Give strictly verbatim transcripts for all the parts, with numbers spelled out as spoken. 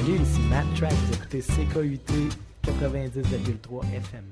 Salut, ici Matt Track, vous écoutez C K U T quatre-vingt-dix virgule trois F M.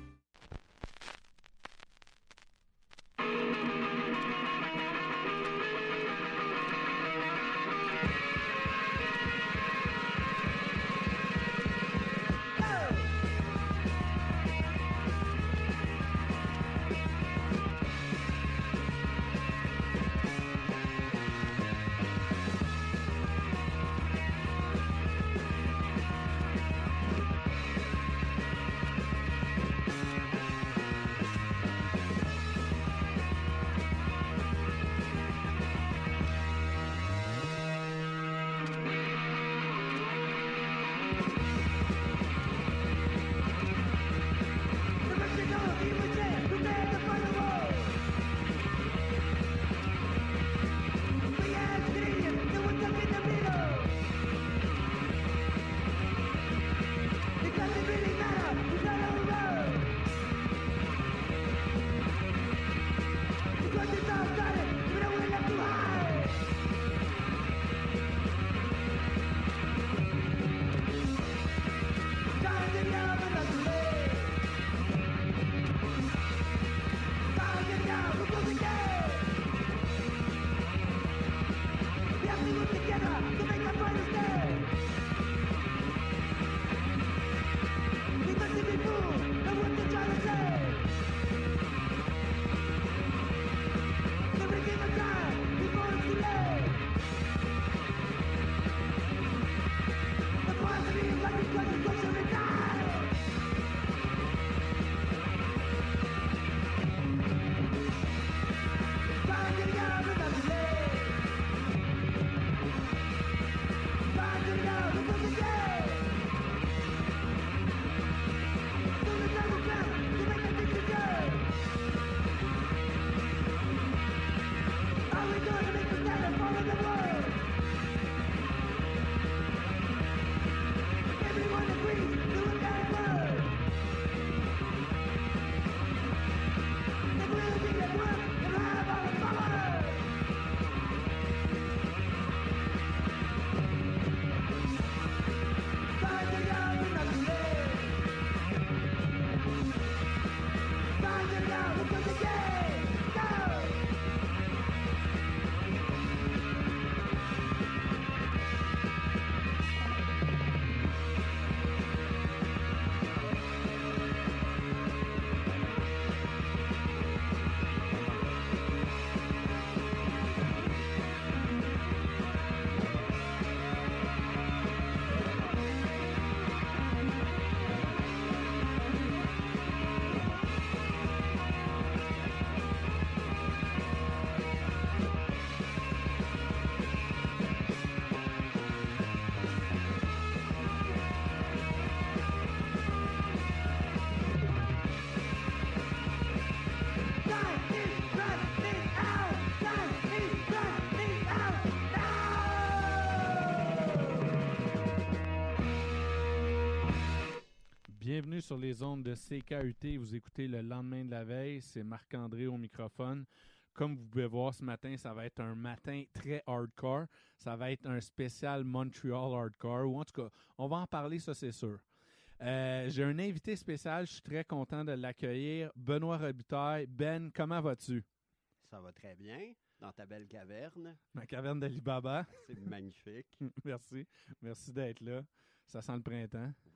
Bienvenue sur les ondes de C K U T. Vous écoutez Le Lendemain de la Veille. C'est Marc-André au microphone. Comme vous pouvez voir ce matin, ça va être un matin très hardcore. Ça va être un spécial Montreal hardcore. Ou en tout cas, on va en parler, ça c'est sûr. Euh, j'ai un invité spécial. Je suis très content de l'accueillir. Benoît Robitaille. Ben, comment vas-tu? Ça va très bien. Dans ta belle caverne. Ma caverne d'Alibaba. C'est magnifique. Merci. Merci d'être là. Ça sent le printemps. Oui.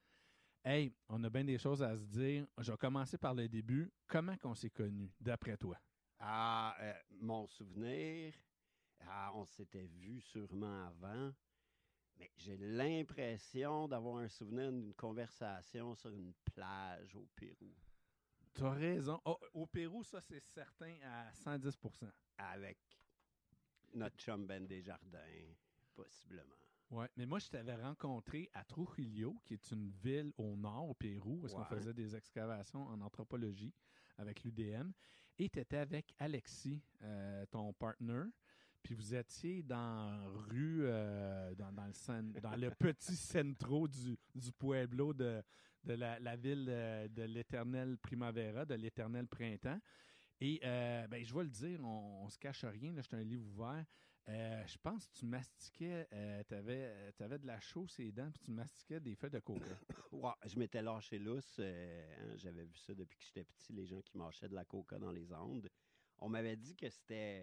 Hey, on a bien des choses à se dire. Je vais commencer par le début. Comment qu'on s'est connus, d'après toi? Ah, euh, mon souvenir, ah, on s'était vu sûrement avant, mais j'ai l'impression d'avoir un souvenir d'une conversation sur une plage au Pérou. Tu as raison. Oh, au Pérou, ça, c'est certain à cent dix pour cent. Avec notre chum Ben Desjardins, possiblement. Oui, mais moi, je t'avais rencontré à Trujillo, qui est une ville au nord, au Pérou, où est-ce Ouais. qu'on faisait des excavations en anthropologie avec l'U D M. Et tu étais avec Alexis, euh, ton partner. Puis vous étiez dans rue, euh, dans, dans, le cen- dans le petit centro du, du pueblo de, de la, la ville euh, de l'éternel Primavera, de l'éternel printemps. Et euh, ben, je vais le dire, on, on se cache rien, là, je suis un livre ouvert. Euh, je pense que tu mastiquais, euh, tu avais de la chaux sur les dents, puis tu mastiquais des feuilles de coca. Ouais, je m'étais lâché lousse. euh, hein, j'avais vu ça depuis que j'étais petit, les gens qui mâchaient de la coca dans les Andes. On m'avait dit que c'était,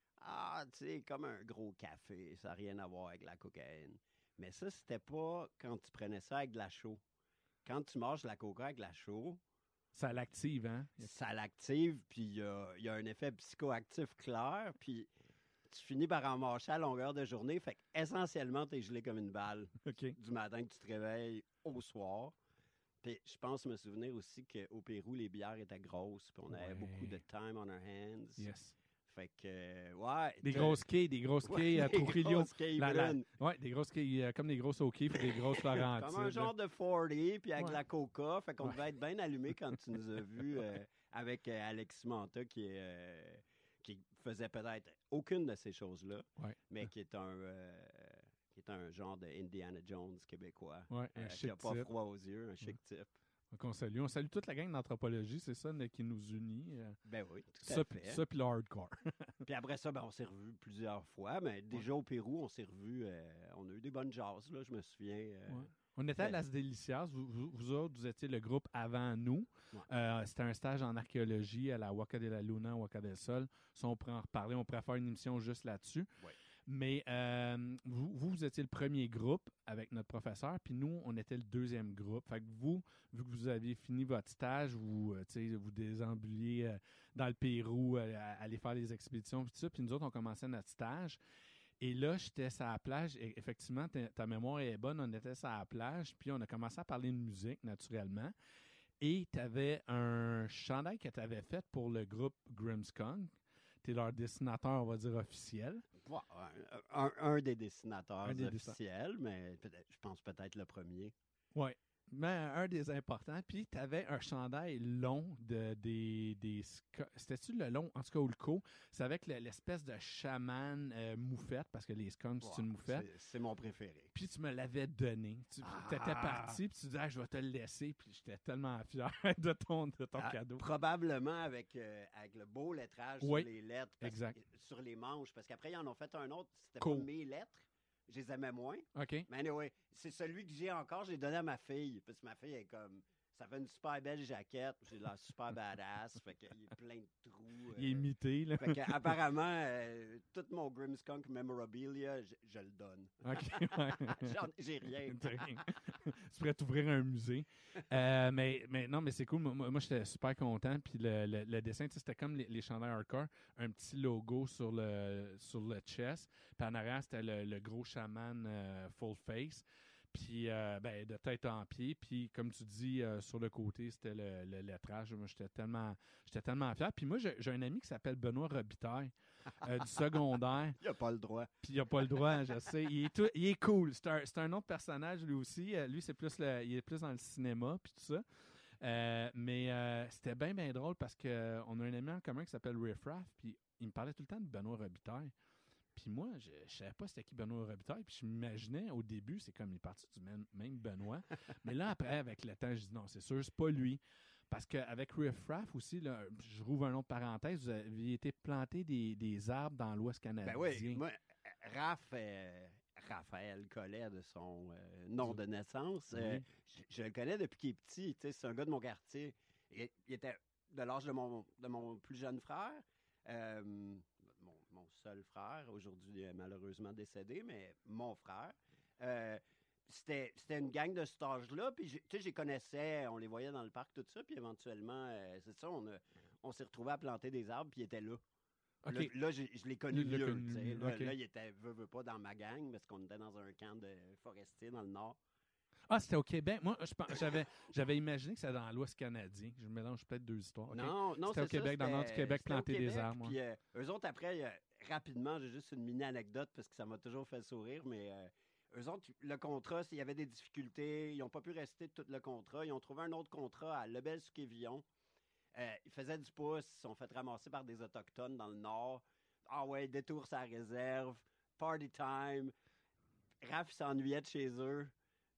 ah, tu sais, comme un gros café, ça n'a rien à voir avec la cocaïne. Mais ça, c'était pas quand tu prenais ça avec de la chaux. Quand tu manges de la coca avec de la chaux, Ça l'active, hein? ça l'active, puis il y a, il y a un effet psychoactif clair, puis tu finis par en mâcher à longueur de journée. Fait qu'essentiellement, tu es gelé comme une balle OK. du matin que tu te réveilles au soir. Puis je pense me souvenir aussi qu'au Pérou, les bières étaient grosses, puis on avait Ouais. beaucoup de time on our hands. Yes. Fait que, euh, ouais. Des t'as- grosses quilles, des grosses Ouais, quilles à des Trujillo. grosses quilles La- la- brunes. Ouais, des grosses quilles, euh, comme des grosses O'Keeffe ou des grosses Laurentides. Comme un genre de quarante, puis avec Ouais. de la coca. Fait qu'on Ouais. devait être bien allumé quand tu nous as vus euh, avec euh, Alexis Manta, qui, est, euh, qui faisait peut-être aucune de ces choses-là, Ouais. mais qui est un, euh, qui est un genre de Indiana Jones québécois. Ouais, un euh, chic qui n'a pas type. froid aux yeux, un chic type. Donc, on salue. On salue toute la gang d'anthropologie, c'est ça là, qui nous unit. euh, Ben oui, tout à Ça, fait. puis ça, puis le hardcore. Puis après ça, ben, on s'est revus plusieurs fois, mais déjà au Pérou, on s'est revus, euh, on a eu des bonnes jases, là, je me souviens. euh, Ouais. On était à ben- Las Delicias. Vous, vous, vous autres, vous étiez le groupe avant nous. Ouais. Euh, c'était un stage en archéologie à la Huaca de la Luna, Huaca del Sol. Ça, on pourrait en reparler. On pourrait faire une émission juste là-dessus. Ouais. Mais euh, vous, vous, vous étiez le premier groupe avec notre professeur, puis nous, on était le deuxième groupe. Fait que vous, vu que vous aviez fini votre stage, vous, euh, tu sais, vous désambuliez euh, dans le Pérou, euh, à- aller faire les expéditions, puis tout ça. Puis nous autres, on commençait notre stage. Et là, j'étais sur la plage. Et effectivement, ta, ta mémoire est bonne. On était sur la plage, puis on a commencé à parler de musique, naturellement. Et tu avais un chandail que tu avais fait pour le groupe Grimmskong. Tu es leur dessinateur, on va dire, officiel. Ouais, un, un- un des dessinateurs Un des dessin- officiels, mais peut-être- je pense peut-être le premier. Oui. Mais un des importants. Puis, tu avais un chandail long de des. des sc- C'était-tu le long, en tout cas, ou le co? C'est avec le- l'espèce de chaman euh, moufette, parce que les skunks, c'est une Ouais, moufette. c'est- C'est mon préféré. Puis tu me l'avais donné. Tu Ah! étais parti, puis tu disais, ah, je vais te le laisser. Puis j'étais tellement fier de ton, de ton Ah, cadeau. Probablement avec, euh, avec le beau lettrage Oui, sur les lettres. parce- exact. Sur les manches, parce qu'après, ils en ont fait un autre. C'était Cool. pas mes lettres. Je les aimais moins. OK. Mais anyway, c'est celui que j'ai encore, je l'ai donné à ma fille. Parce que ma fille est comme. Ça fait une super belle jaquette. J'ai l'air super badass. Fait qu'il est plein de trous. Il est euh, imité, là. Fait que, apparemment, euh, tout mon Grimmskunk memorabilia, je, je le donne. OK, ouais. J'en- J'ai rien. T'as rien. Tu pourrais t'ouvrir un musée. Euh, mais, mais non, mais c'est cool. Moi, moi, j'étais super content. Puis le, le, le dessin, tu sais, c'était comme les, les chandails hardcore, un petit logo sur le, sur le chest. Puis en arrière, c'était le, le gros chaman euh, full face. Puis euh, ben, de tête en pied. Puis comme tu dis, euh, sur le côté, c'était le, le lettrage. Moi, j'étais tellement, j'étais tellement fier. Puis moi, j'ai, j'ai un ami qui s'appelle Benoît Robitaille, euh, du secondaire. Il a pas le droit. Puis il n'a pas le droit, je sais. Il est, tout- il est cool. C'est un, c'est un autre personnage, lui aussi. Euh, lui, c'est plus le, il est plus dans le cinéma, puis tout ça. Euh, mais euh, c'était bien, bien drôle parce qu'on a un ami en commun qui s'appelle Riff Raff, puis il me parlait tout le temps de Benoît Robitaille. Puis moi, je ne savais pas c'était qui Benoît Robitaille, puis je m'imaginais au début, c'est comme il est parti du même, même Benoît. Mais là, après, avec le temps, je dis non, c'est sûr, c'est pas lui. Parce qu'avec Riff Raff aussi, là, je rouvre un autre parenthèse, vous aviez été planté des, des arbres dans l'Ouest canadien. Ben oui, moi, Raph, euh, Raphaël Collet de son euh, nom de naissance, euh, Oui. je, je le connais depuis qu'il est petit. tu sais, C'est un gars de mon quartier. Il, il était de l'âge de mon, de mon plus jeune frère. Euh, mon, mon seul frère, aujourd'hui euh, malheureusement décédé, mais mon frère. Euh, c'était, c'était une gang de cet âge-là, puis j'ai- tu sais, je les connaissais, on les voyait dans le parc, tout ça, puis éventuellement, euh, c'est ça, on, a- on s'est retrouvés à planter des arbres, puis ils étaient là. OK. Là, là, j'ai- je l'ai connu Il l'a vieux. connu tu sais. mieux, Là, OK. là, il était veut, veut pas dans ma gang, parce qu'on était dans un camp de forestiers dans le nord. Ah, c'était au Québec. Moi, je pense- j'avais, j'avais imaginé que c'était dans l'Ouest canadien. Je mélange peut-être deux histoires. OK. Non, non, C'était au c'est Québec, ça, dans le nord du c'était- Québec, c'était au planter des Québec, arbres, Puis euh, eux autres, après, euh, rapidement, j'ai juste une mini-anecdote parce que ça m'a toujours fait sourire, mais euh, eux autres, le contrat, s'il y avait des difficultés, ils n'ont pas pu rester tout le contrat. Ils ont trouvé un autre contrat à Lebel-sur-Quévillon. Euh, ils faisaient du pouce, ils se sont fait ramasser par des Autochtones dans le nord. Ah ouais, détour sa réserve, party time. Raph il s'ennuyait de chez eux.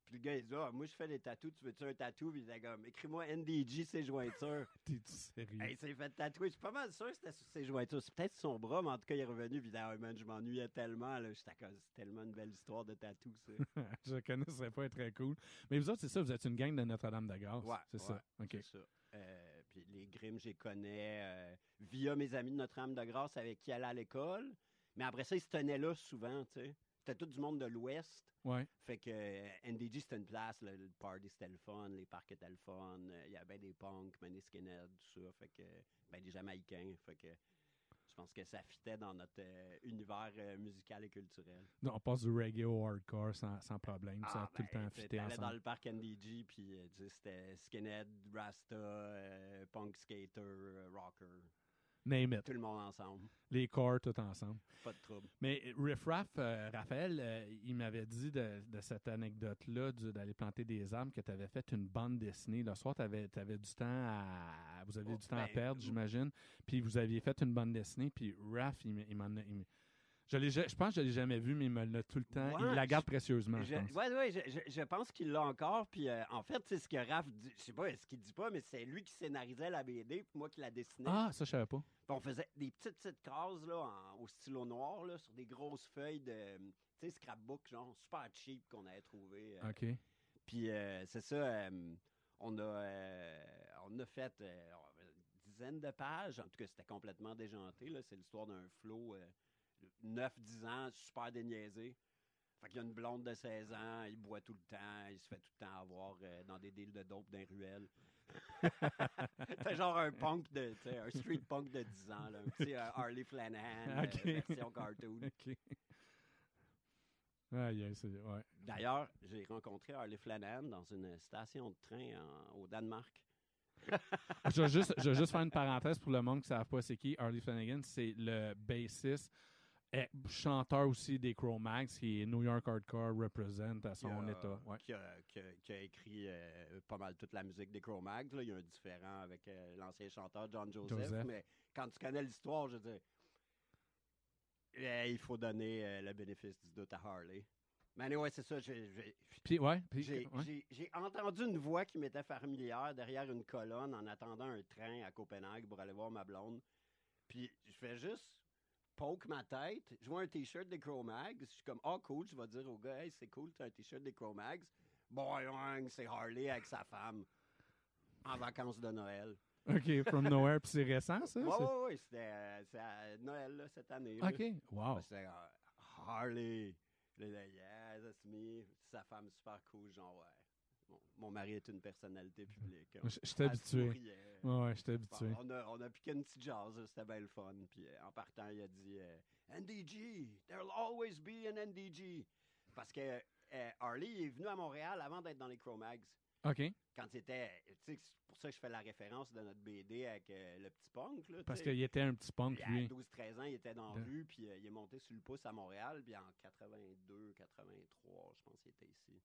Puis le gars, il dit, ah, moi, je fais des tatous, tu veux-tu un tatou? Puis il dit, comme, écris-moi N D G, ses jointures. T'es-tu sérieux? Hey, il s'est fait tatouer. Je suis pas mal sûr que c'était sur ses jointures. C'est peut-être son bras, mais en tout cas, il est revenu. Puis il dit, ah, man, je m'ennuyais tellement. Là. J'étais comme, c'est tellement une belle histoire de tatou, ça. Je le connaissais pas, très cool. Mais vous autres, c'est ça, vous êtes une gang de Notre-Dame-de-Grâce. Ouais, c'est ouais, ça. OK. C'est ça. Euh, puis les Grimm, je les connais euh, via mes amis de Notre-Dame-de-Grâce avec qui allaient à l'école. Mais après ça, ils se tenaient là souvent, tu sais. C'était tout du monde de l'Ouest. Ouais. Fait que euh, N D G, c'était une place, là, le party, c'était le fun, les parcs étaient le fun. euh, Il y avait des punks, ben, des skinheads, tout ça. Fait que, ben, des Jamaïcains. Fait que je pense que ça fitait dans notre euh, univers euh, musical et culturel. Non, on passe du reggae au hardcore sans, sans problème. ça a Ah, tout le ben, temps tu sais, fité t'allais dans ensemble. le parc N D G, puis euh, tu sais, c'était skinhead, rasta, euh, punk skater, euh, rocker. Name it. Tout le monde ensemble. Les corps, tout ensemble. Pas de trouble. Mais Riff Raff, euh, Raphaël, euh, il m'avait dit de, de cette anecdote-là, du- d'aller planter des arbres, que tu avais fait une bande dessinée. Le soir, tu avais, du temps à. Vous aviez Oh, du temps à ben, perdre, ou- j'imagine. Puis vous aviez fait une bande dessinée, puis Raph, il, m- il m'en a. il m- je, l'ai ja- je pense que je ne l'ai jamais vu, mais il me l'a tout le temps. il Ouais, la garde je- précieusement, je Je, pense. ouais, ouais, je, je- je pense qu'il l'a encore. Puis euh, en fait, c'est ce que Raph dit. Je sais pas ce qu'il dit pas, mais c'est lui qui scénarisait la B D, puis moi qui la dessinais. Ah, ça, je savais pas. Puis on faisait des petites, petites cases là, en- au stylo noir là, sur des grosses feuilles de. Tu sais, scrapbook, genre super cheap qu'on avait trouvé. euh. OK. Puis euh, c'est ça, euh, on, a, euh, on a fait euh, une dizaine de pages. En tout cas, c'était complètement déjanté. Là. C'est l'histoire d'un flow euh, neuf dix ans, super déniaisé. Fait qu'il y a une blonde de seize ans, il boit tout le temps, il se fait tout le temps avoir euh, dans des deals de dope dans les ruelles. C'est genre un punk de, tu sais, un street punk de dix ans, là, un petit euh, Harley Flanagan, Ok. euh, version cartoon. OK. Ah, yeah, c'est. Ouais. D'ailleurs, j'ai rencontré Harley Flanagan dans une station de train en- au Danemark. je, vais juste, je vais juste faire une parenthèse pour le monde qui ne savent pas c'est qui. Harley Flanagan, c'est le bassiste, et chanteur aussi des Cro-Mags, qui est New York Hardcore Represent à son qui a, état. Ouais. qui, a, qui, a, qui a écrit euh, pas mal toute la musique des Cro-Mags. Là. Il y a un différent avec euh, l'ancien chanteur John Joseph, Joseph. mais quand tu connais l'histoire, je veux dire, euh, il faut donner euh, le bénéfice du doute à Harley. Mais anyway, c'est ça. J'ai, j'ai, Puis, ouais. Puis, j'ai, ouais. j'ai, j'ai entendu une voix qui m'était familière derrière une colonne en attendant un train à Copenhague pour aller voir ma blonde. Puis je fais juste poke ma tête. Je vois un t-shirt des Cro-Mags. Je suis comme, oh cool, je vais dire au gars, hey, c'est cool, tu as un t-shirt des Cro-Mags. Boing, c'est Harley avec sa femme en vacances de Noël. OK, From Nowhere. Puis c'est récent, ça? Oui, c'est- oui, oui, c'était euh, c'est à Noël là, cette année. là. OK. Wow. C'était euh, Harley. Là, là, yeah, that's me. Sa femme super cool, genre, ouais. Mon, mon mari est une personnalité publique. hein. Je je suis Elle habitué. souriait. Ouais, ouais, je suis habitué. Bon, on, a, on a piqué une petite jazz, là, c'était bien le fun. Puis euh, en partant, il a dit euh, N D G, there'll always be an N D G. Parce que euh, Harley est venu à Montréal avant d'être dans les Cro-Mags. OK. Quand il était. Tu sais, c'est pour ça que je fais la référence de notre B D avec euh, le petit punk. Là, Parce tu sais. qu'il était un petit punk, À lui. douze treize ans, il était dans la De- rue, puis euh, il est monté sur le pouce à Montréal, puis en quatre-vingt-deux quatre-vingt-trois, je pense qu'il était ici.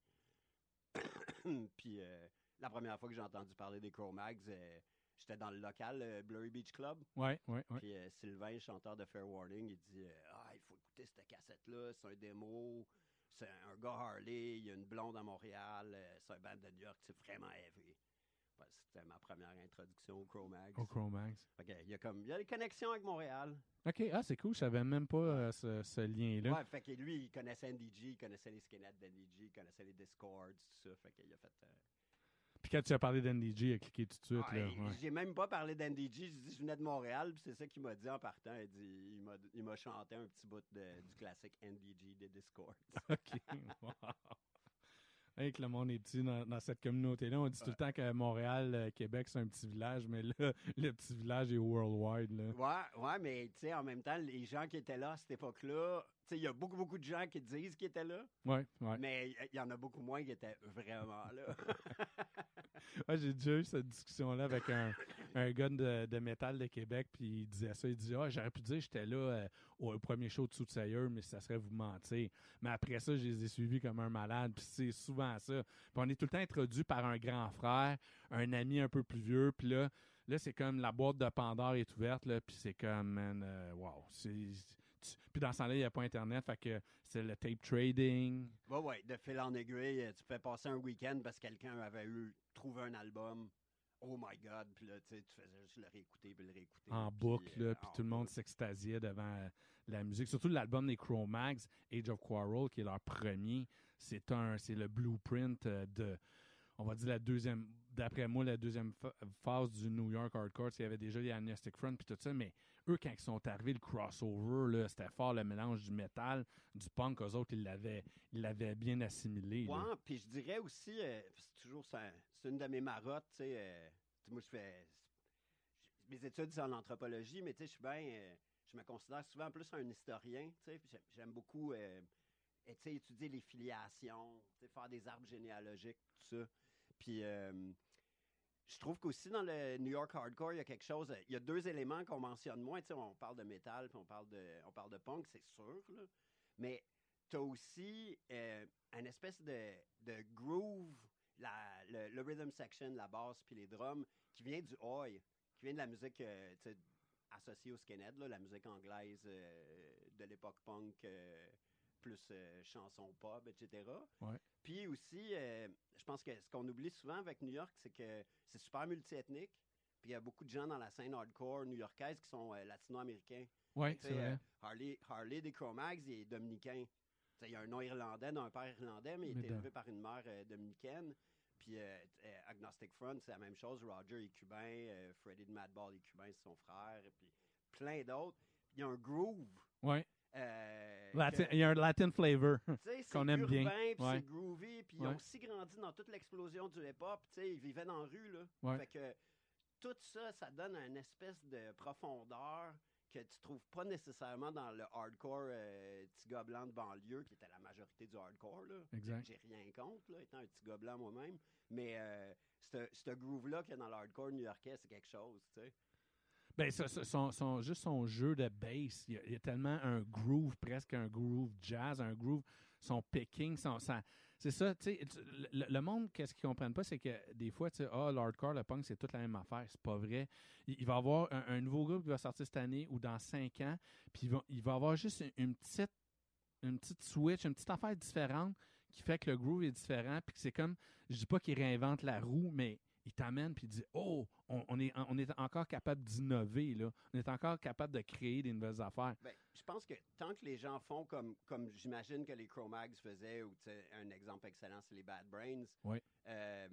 Puis euh, la première fois que j'ai entendu parler des Cro-Mags, euh, j'étais dans le local euh, Blurry Beach Club. Ouais, ouais, ouais. Puis euh, Sylvain, chanteur de Fair Warning, il dit euh, Ah, il faut écouter cette cassette-là, c'est un démo, c'est un gars Harley, il y a une blonde à Montréal, euh, c'est un band de New York, c'est vraiment heavy. Ouais, c'était ma première introduction au Cro-Mags. Au Cro-Mags. Fait que, il y a comme il y a des connexions avec Montréal. OK. Ah, c'est cool. Je savais même pas euh, ce, ce lien-là. Ouais, fait que lui, il connaissait N D G, il connaissait les skinheads d'N D G, il connaissait les Discords, tout ça. Fait qu'il a fait. euh, Puis quand tu as parlé d'N D G, il a cliqué tout de suite. ah, là. il- Ouais. J'ai même pas parlé d'N D G, j'ai dit je venais de Montréal, puis c'est ça qu'il m'a dit en partant. Il, dit, il, m'a, il m'a chanté un petit bout de, du classique N D G des Discords. OK. Wow. Hey, que le monde est petit dans, dans cette communauté-là. On dit tout le temps que Montréal, euh, Québec, c'est un petit village, mais là, le petit village est worldwide. Là. Ouais, ouais, mais tu sais, en même temps, les gens qui étaient là à cette époque-là, tu sais, il y a beaucoup, beaucoup de gens qui disent qu'ils étaient là, Ouais, ouais. mais il y en a beaucoup moins qui étaient vraiment là. Ouais, j'ai déjà eu cette discussion-là avec un, un gars de, de métal de Québec, puis il disait ça. Il disait Ah, j'aurais pu dire que j'étais là euh, au premier show de Soothsayer, mais ça serait vous mentir. Mais après ça, je les ai suivis comme un malade, puis c'est souvent ça. Puis on est tout le temps introduit par un grand frère, un ami un peu plus vieux, puis là, là c'est comme la boîte de Pandore est ouverte, là, puis c'est comme, man, euh, wow. C'est, tu- puis dans ce temps-là, il n'y a pas Internet, fait que c'est le tape trading. Oui, oui, de fil en aiguille, euh, tu fais passer un week-end parce que quelqu'un avait eu trouvé un album. Oh my God! Puis là, tu sais, tu faisais juste le réécouter, puis le réécouter. En puis, boucle, euh, là, puis en tout le monde boucle. s'extasiait devant euh, la musique. Surtout l'album des Cro-Mags, Age of Quarrel, qui est leur premier. C'est un, c'est le blueprint euh, de, on va dire, la deuxième, d'après moi, la deuxième fa- phase du New York Hardcore. Il y avait déjà les Agnostic Front, puis tout ça, mais eux, quand ils sont arrivés, le crossover, là, c'était fort, le mélange du métal, du punk, eux autres, ils l'avaient, ils l'avaient bien assimilé. là. Ouais, puis je dirais aussi, euh, c'est toujours ça, c'est une de mes marottes, tu sais. euh, tu sais, moi, je fais. je- Mes études, c'est en anthropologie, mais tu sais, je suis bien. euh, je me considère souvent plus un historien, tu sais. puis j'ai- J'aime beaucoup euh, et, tu sais, étudier les filiations, tu sais, faire des arbres généalogiques, tout ça. Puis. euh, je trouve qu'aussi dans le New York Hardcore, il y a quelque chose. Il y a deux éléments qu'on mentionne moins. Tu sais, on parle de métal, puis on parle de, on parle de punk, c'est sûr. Là. Mais tu as aussi euh, une espèce de, de groove, la- le, le rhythm section, la basse, puis les drums, qui vient du oi, qui vient de la musique euh, tu sais, associée au skinhead, là, la musique anglaise euh, de l'époque punk, euh, plus euh, chanson pop, et cetera. Ouais. Puis aussi, euh, je pense que ce qu'on oublie souvent avec New York, c'est que c'est super multiethnique. Puis il y a beaucoup de gens dans la scène hardcore new-yorkaise qui sont euh, latino-américains. Oui, Tu c'est sais, vrai. euh, Harley, Harley des Cro-Mags, il est dominicain. Tu sais, il a un nom irlandais d'un père irlandais, mais il Mais est de- élevé par une mère euh, dominicaine. Puis euh, euh, Agnostic Front, c'est la même chose. Roger est cubain, euh, Freddie de Madball est cubain, c'est son frère. Puis plein d'autres. Il y a un groove. Ouais. euh, Latin- que- il y a un Latin flavor. tu sais, c'est Qu'on aime urbain, bien. puis Ouais. c'est groovy, puis ils Ouais. ont aussi grandi dans toute l'explosion du hip-hop, tu sais, ils vivaient dans la rue, là. Ouais. Fait que tout ça, ça donne une espèce de profondeur que tu trouves pas nécessairement dans le hardcore euh, petit gars blanc de banlieue, qui était la majorité du hardcore, là. Exact. J'ai rien contre, là, étant un petit gars blanc moi-même, mais euh, ce ce groove-là qu'il y a dans le hardcore new-yorkais, c'est quelque chose, tu sais. Ben, ça, ça, son, son- juste son jeu de bass, il y, a, il y a tellement un groove, presque un groove jazz, un groove, son picking, son, sa- c'est ça, tu sais, tu- le, le monde, qu'est-ce qu'ils comprennent pas, c'est que des fois, tu sais, ah, l'hardcore, le punk, c'est toute la même affaire, c'est pas vrai. Il, il va y avoir un, un nouveau groupe qui va sortir cette année ou dans cinq ans, puis il va, il va y avoir juste une, une petite, une petite switch, une petite affaire différente qui fait que le groove est différent, puis que c'est comme, je dis pas qu'il réinvente la roue, mais il t'amène puis il dit oh, on, on est, on est encore capable d'innover, là. On est encore capable de créer des nouvelles affaires. Ben, je pense que tant que les gens font comme, comme j'imagine que les Cro-Mags faisaient, ou tu sais, un exemple excellent, c'est les Bad Brains. Oui. Euh,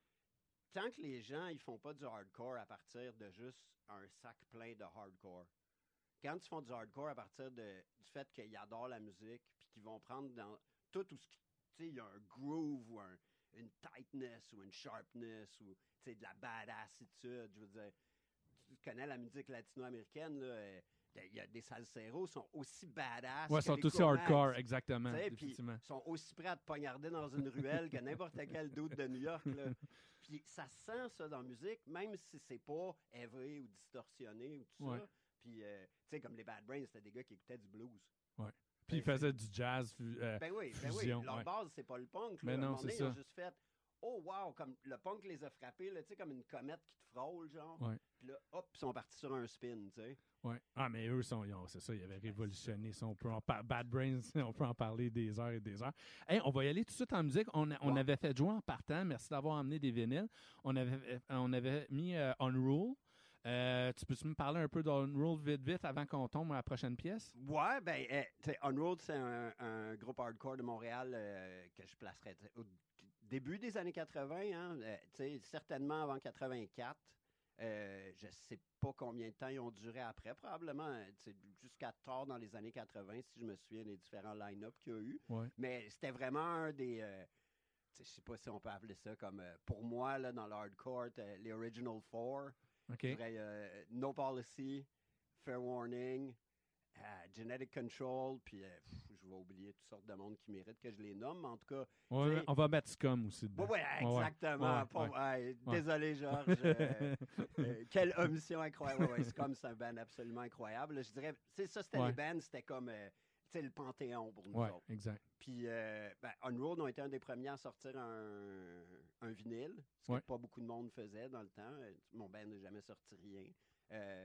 tant que les gens ils font pas du hardcore à partir de juste un sac plein de hardcore. Quand ils font du hardcore à partir de, du fait qu'ils adorent la musique, puis qu'ils vont prendre dans tout ou ce qui, tu sais, il y a un groove ou un, une tightness ou une sharpness ou tu sais, de la badassitude. Je veux dire, tu connais la musique latino-américaine, là. euh, Il y a des salseros qui sont aussi badass. Ouais, que ils sont les aussi Cro-Mags. hardcore, exactement. Tu sais, puis Effectivement. ils sont aussi prêts à te poignarder dans une ruelle que n'importe quel doute de New York. Là. Puis ça sent ça dans la musique, même si c'est pas évré ou distorsionné ou tout Ouais. ça. Puis, euh, tu sais, comme les Bad Brains, c'était des gars qui écoutaient du blues. Ouais. Puis ils Ben, faisaient du jazz. euh, Ben oui, ben oui. fusion, Leur ouais. base, c'est pas le punk. Mais Là. non, à un moment c'est donné, ils ont ça. juste fait oh wow, comme le punk les a frappés, là, tu sais, comme une comète qui te frôle, genre. Ouais. Puis là, hop, ils sont partis sur un spin, tu sais. Ouais. Ah, mais eux, sont, ils ont- c'est ça, ils avaient révolutionné ça. On peut en par- Bad Brains, on peut en parler des heures et des heures. Hey, on va y aller tout de suite en musique. On, a- on Ouais. avait fait jouer en partant. Merci d'avoir emmené des vinyles. On avait, on avait mis euh, Unrule. Euh, tu peux-tu me parler un peu d'Unrule vite, vite avant qu'on tombe à la prochaine pièce? Ouais, ben, eh, tu sais, Unrolled, c'est un, un groupe hardcore de Montréal euh, que je placerais tu sais, au d- début des années quatre-vingts, hein, euh, tu sais, certainement avant quatre-vingt-quatre. Euh, je sais pas combien de temps ils ont duré après, probablement euh, tu sais, jusqu'à tard dans les années quatre-vingts, si je me souviens des différents line-up qu'il y a eu. Ouais. Mais c'était vraiment un des. Euh, tu sais, je sais pas si on peut appeler ça comme. euh, pour moi, là, dans le hardcore, euh, les Original Four. OK. Je dirais, euh, No Policy, Fair Warning, euh, Genetic Control, puis euh, pff, je vais oublier toutes sortes de monde qui méritent que je les nomme, mais en tout cas. Ouais, t'sais- on va mettre Scum aussi dedans. Oui, oui, exactement. Ouais, Pas- ouais. ouais, Désolé, Georges. euh, euh, quelle omission incroyable. Ouais, ouais, c'est comme c'est un band absolument incroyable. Je dirais, tu sais, ça, c'était Ouais. les bands, c'était comme, euh, tu sais, le Panthéon pour nous Ouais, autres. exact. Puis, euh, ben, Unrolled ont été un des premiers à sortir un, un vinyle, ce que Ouais. pas beaucoup de monde faisait dans le temps. Euh, Mon band n'a jamais sorti rien. Euh,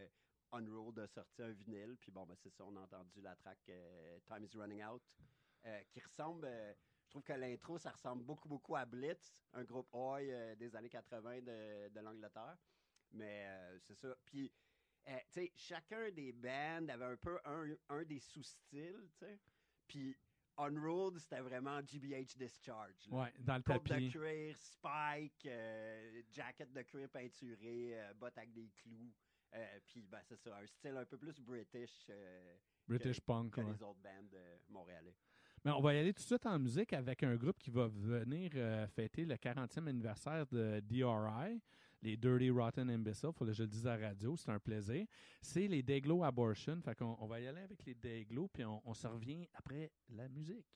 Unrolled a sorti un vinyle, puis bon, ben, c'est ça, on a entendu la track euh, Time is Running Out, euh, qui ressemble, euh, je trouve que l'intro, ça ressemble beaucoup, beaucoup à Blitz, un groupe Oi euh, des années quatre-vingt de, de l'Angleterre. Mais euh, c'est ça. Puis, euh, tu sais, chacun des bands avait un peu un, un des sous-styles, tu sais. Puis, Unrolled, c'était vraiment G B H Discharge. Là. Ouais, dans le Côte tapis. de cuir, spike, euh, jacket de cuir peinturé, euh, bottes avec des clous. Euh, puis, ben, c'est ça, un style un peu plus British. Euh, British que, punk, que ouais. les autres bands euh, montréalais. Mais on va y aller tout de suite en musique avec un groupe qui va venir euh, fêter le quarantième anniversaire de D R I, les Dirty Rotten Imbeciles. Il faut que je le dise à la radio, c'est un plaisir. C'est les Dayglow Abortion. Fait qu'on on va y aller avec les Dayglow, puis on, on se revient après la musique.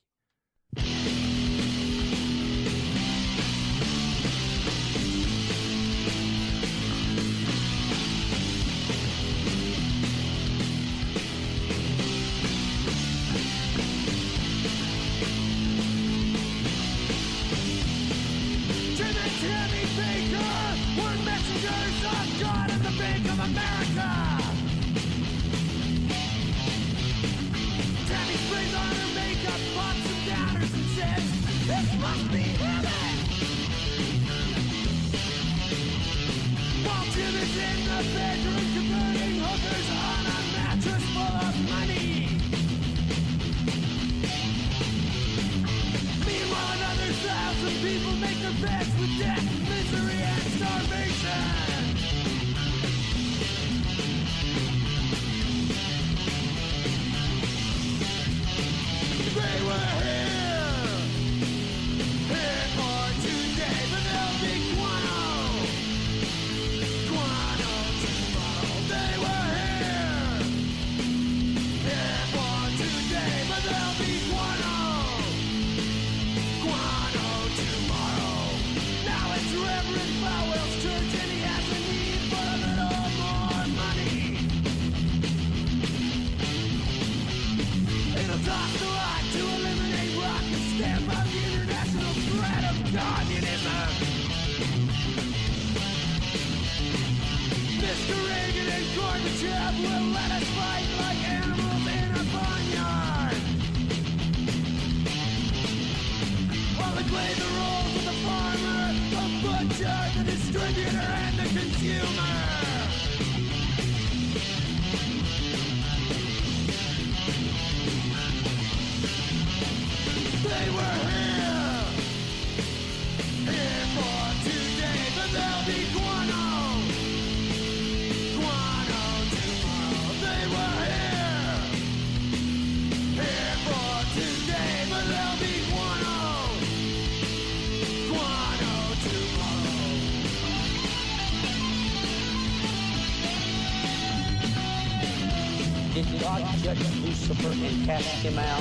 Did God judge Lucifer and cast him out?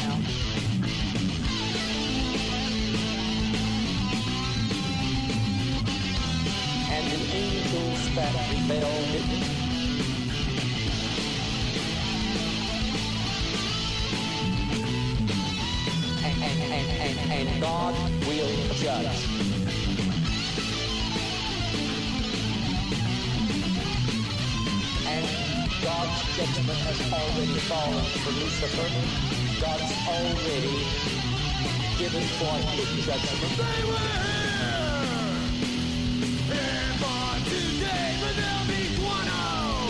And the angels that rebelled, and, and, and, and, and God will judge. God's judgment has already fallen for Lucifer. God's already given forth his judgment. They were here, here for today, but they'll be guano,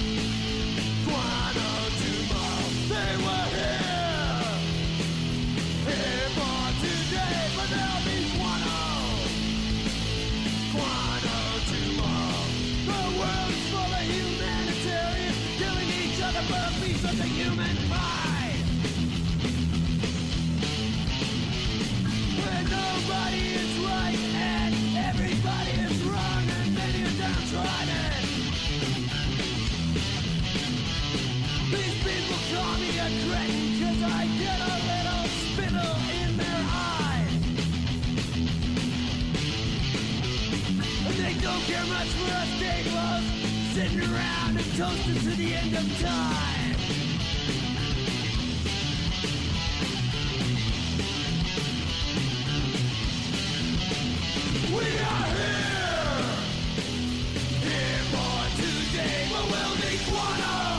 guano tomorrow. They were here, here for today, but they'll be guano, guano tomorrow. The world is full of humanitarians killing each other for a piece of the human pie. Where nobody is right and everybody is wrong and many are downtrodden. These people call me a cretin 'cause I get a little spittle in their eyes. And they don't care much for us Dayglows sitting around and toasting to the end of time. We are here, here for today, but we'll be guano.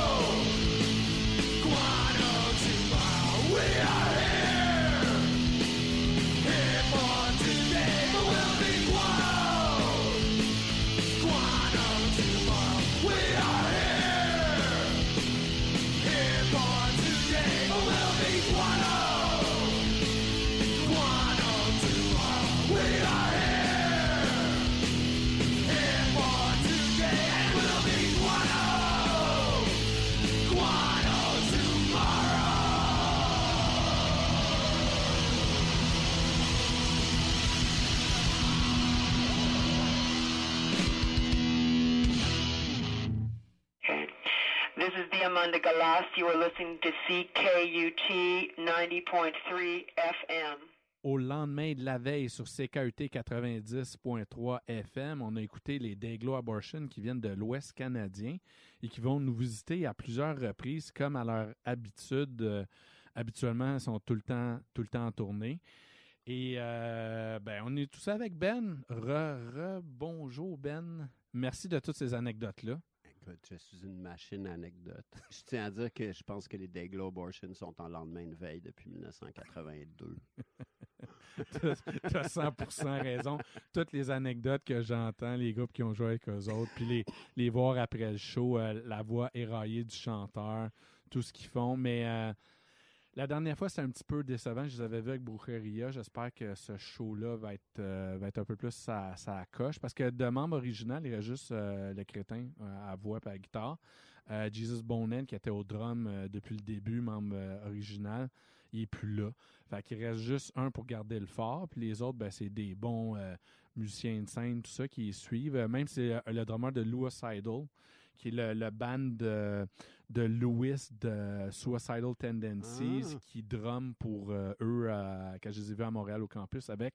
This is Diamanda Galas. You are listening to C K U T ninety point three F M. Au lendemain de la veille sur C K U T quatre-vingt-dix point trois F M, on a écouté les Dayglow Abortion qui viennent de l'Ouest canadien et qui vont nous visiter à plusieurs reprises, comme à leur habitude. Euh, habituellement, ils sont tout le temps, tout le temps en tournée. Et euh, ben, on est tous avec Ben. Re, re, bonjour Ben. Merci de toutes ces anecdotes-là. Écoute, je suis une machine à anecdotes. Je tiens à dire que je pense que les Dayglow Abortion sont en lendemain de veille depuis dix-neuf cent quatre-vingt-deux. Tu as cent pour cent raison. Toutes les anecdotes que j'entends, les groupes qui ont joué avec eux autres, puis les, les voir après le show, euh, la voix éraillée du chanteur, tout ce qu'ils font. Mais euh, la dernière fois, c'était un petit peu décevant. Je les avais vus avec Brujeria. J'espère que ce show-là va être, euh, va être un peu plus sa, sa coche. Parce que de membre original, il y a juste euh, le crétin euh, à voix et à la guitare. Euh, Jesus Bonehead, qui était au drum euh, depuis le début, membre euh, original, il n'est plus là. Fait qu'il reste juste un pour garder le fort. Puis les autres, ben, c'est des bons euh, musiciens de scène, tout ça, qui suivent. Euh, même c'est euh, le drummer de Suicidal, qui est le, le band de, de Louis de Suicidal Tendencies, Ah. qui drum pour euh, eux euh, quand je les ai vus à Montréal au campus avec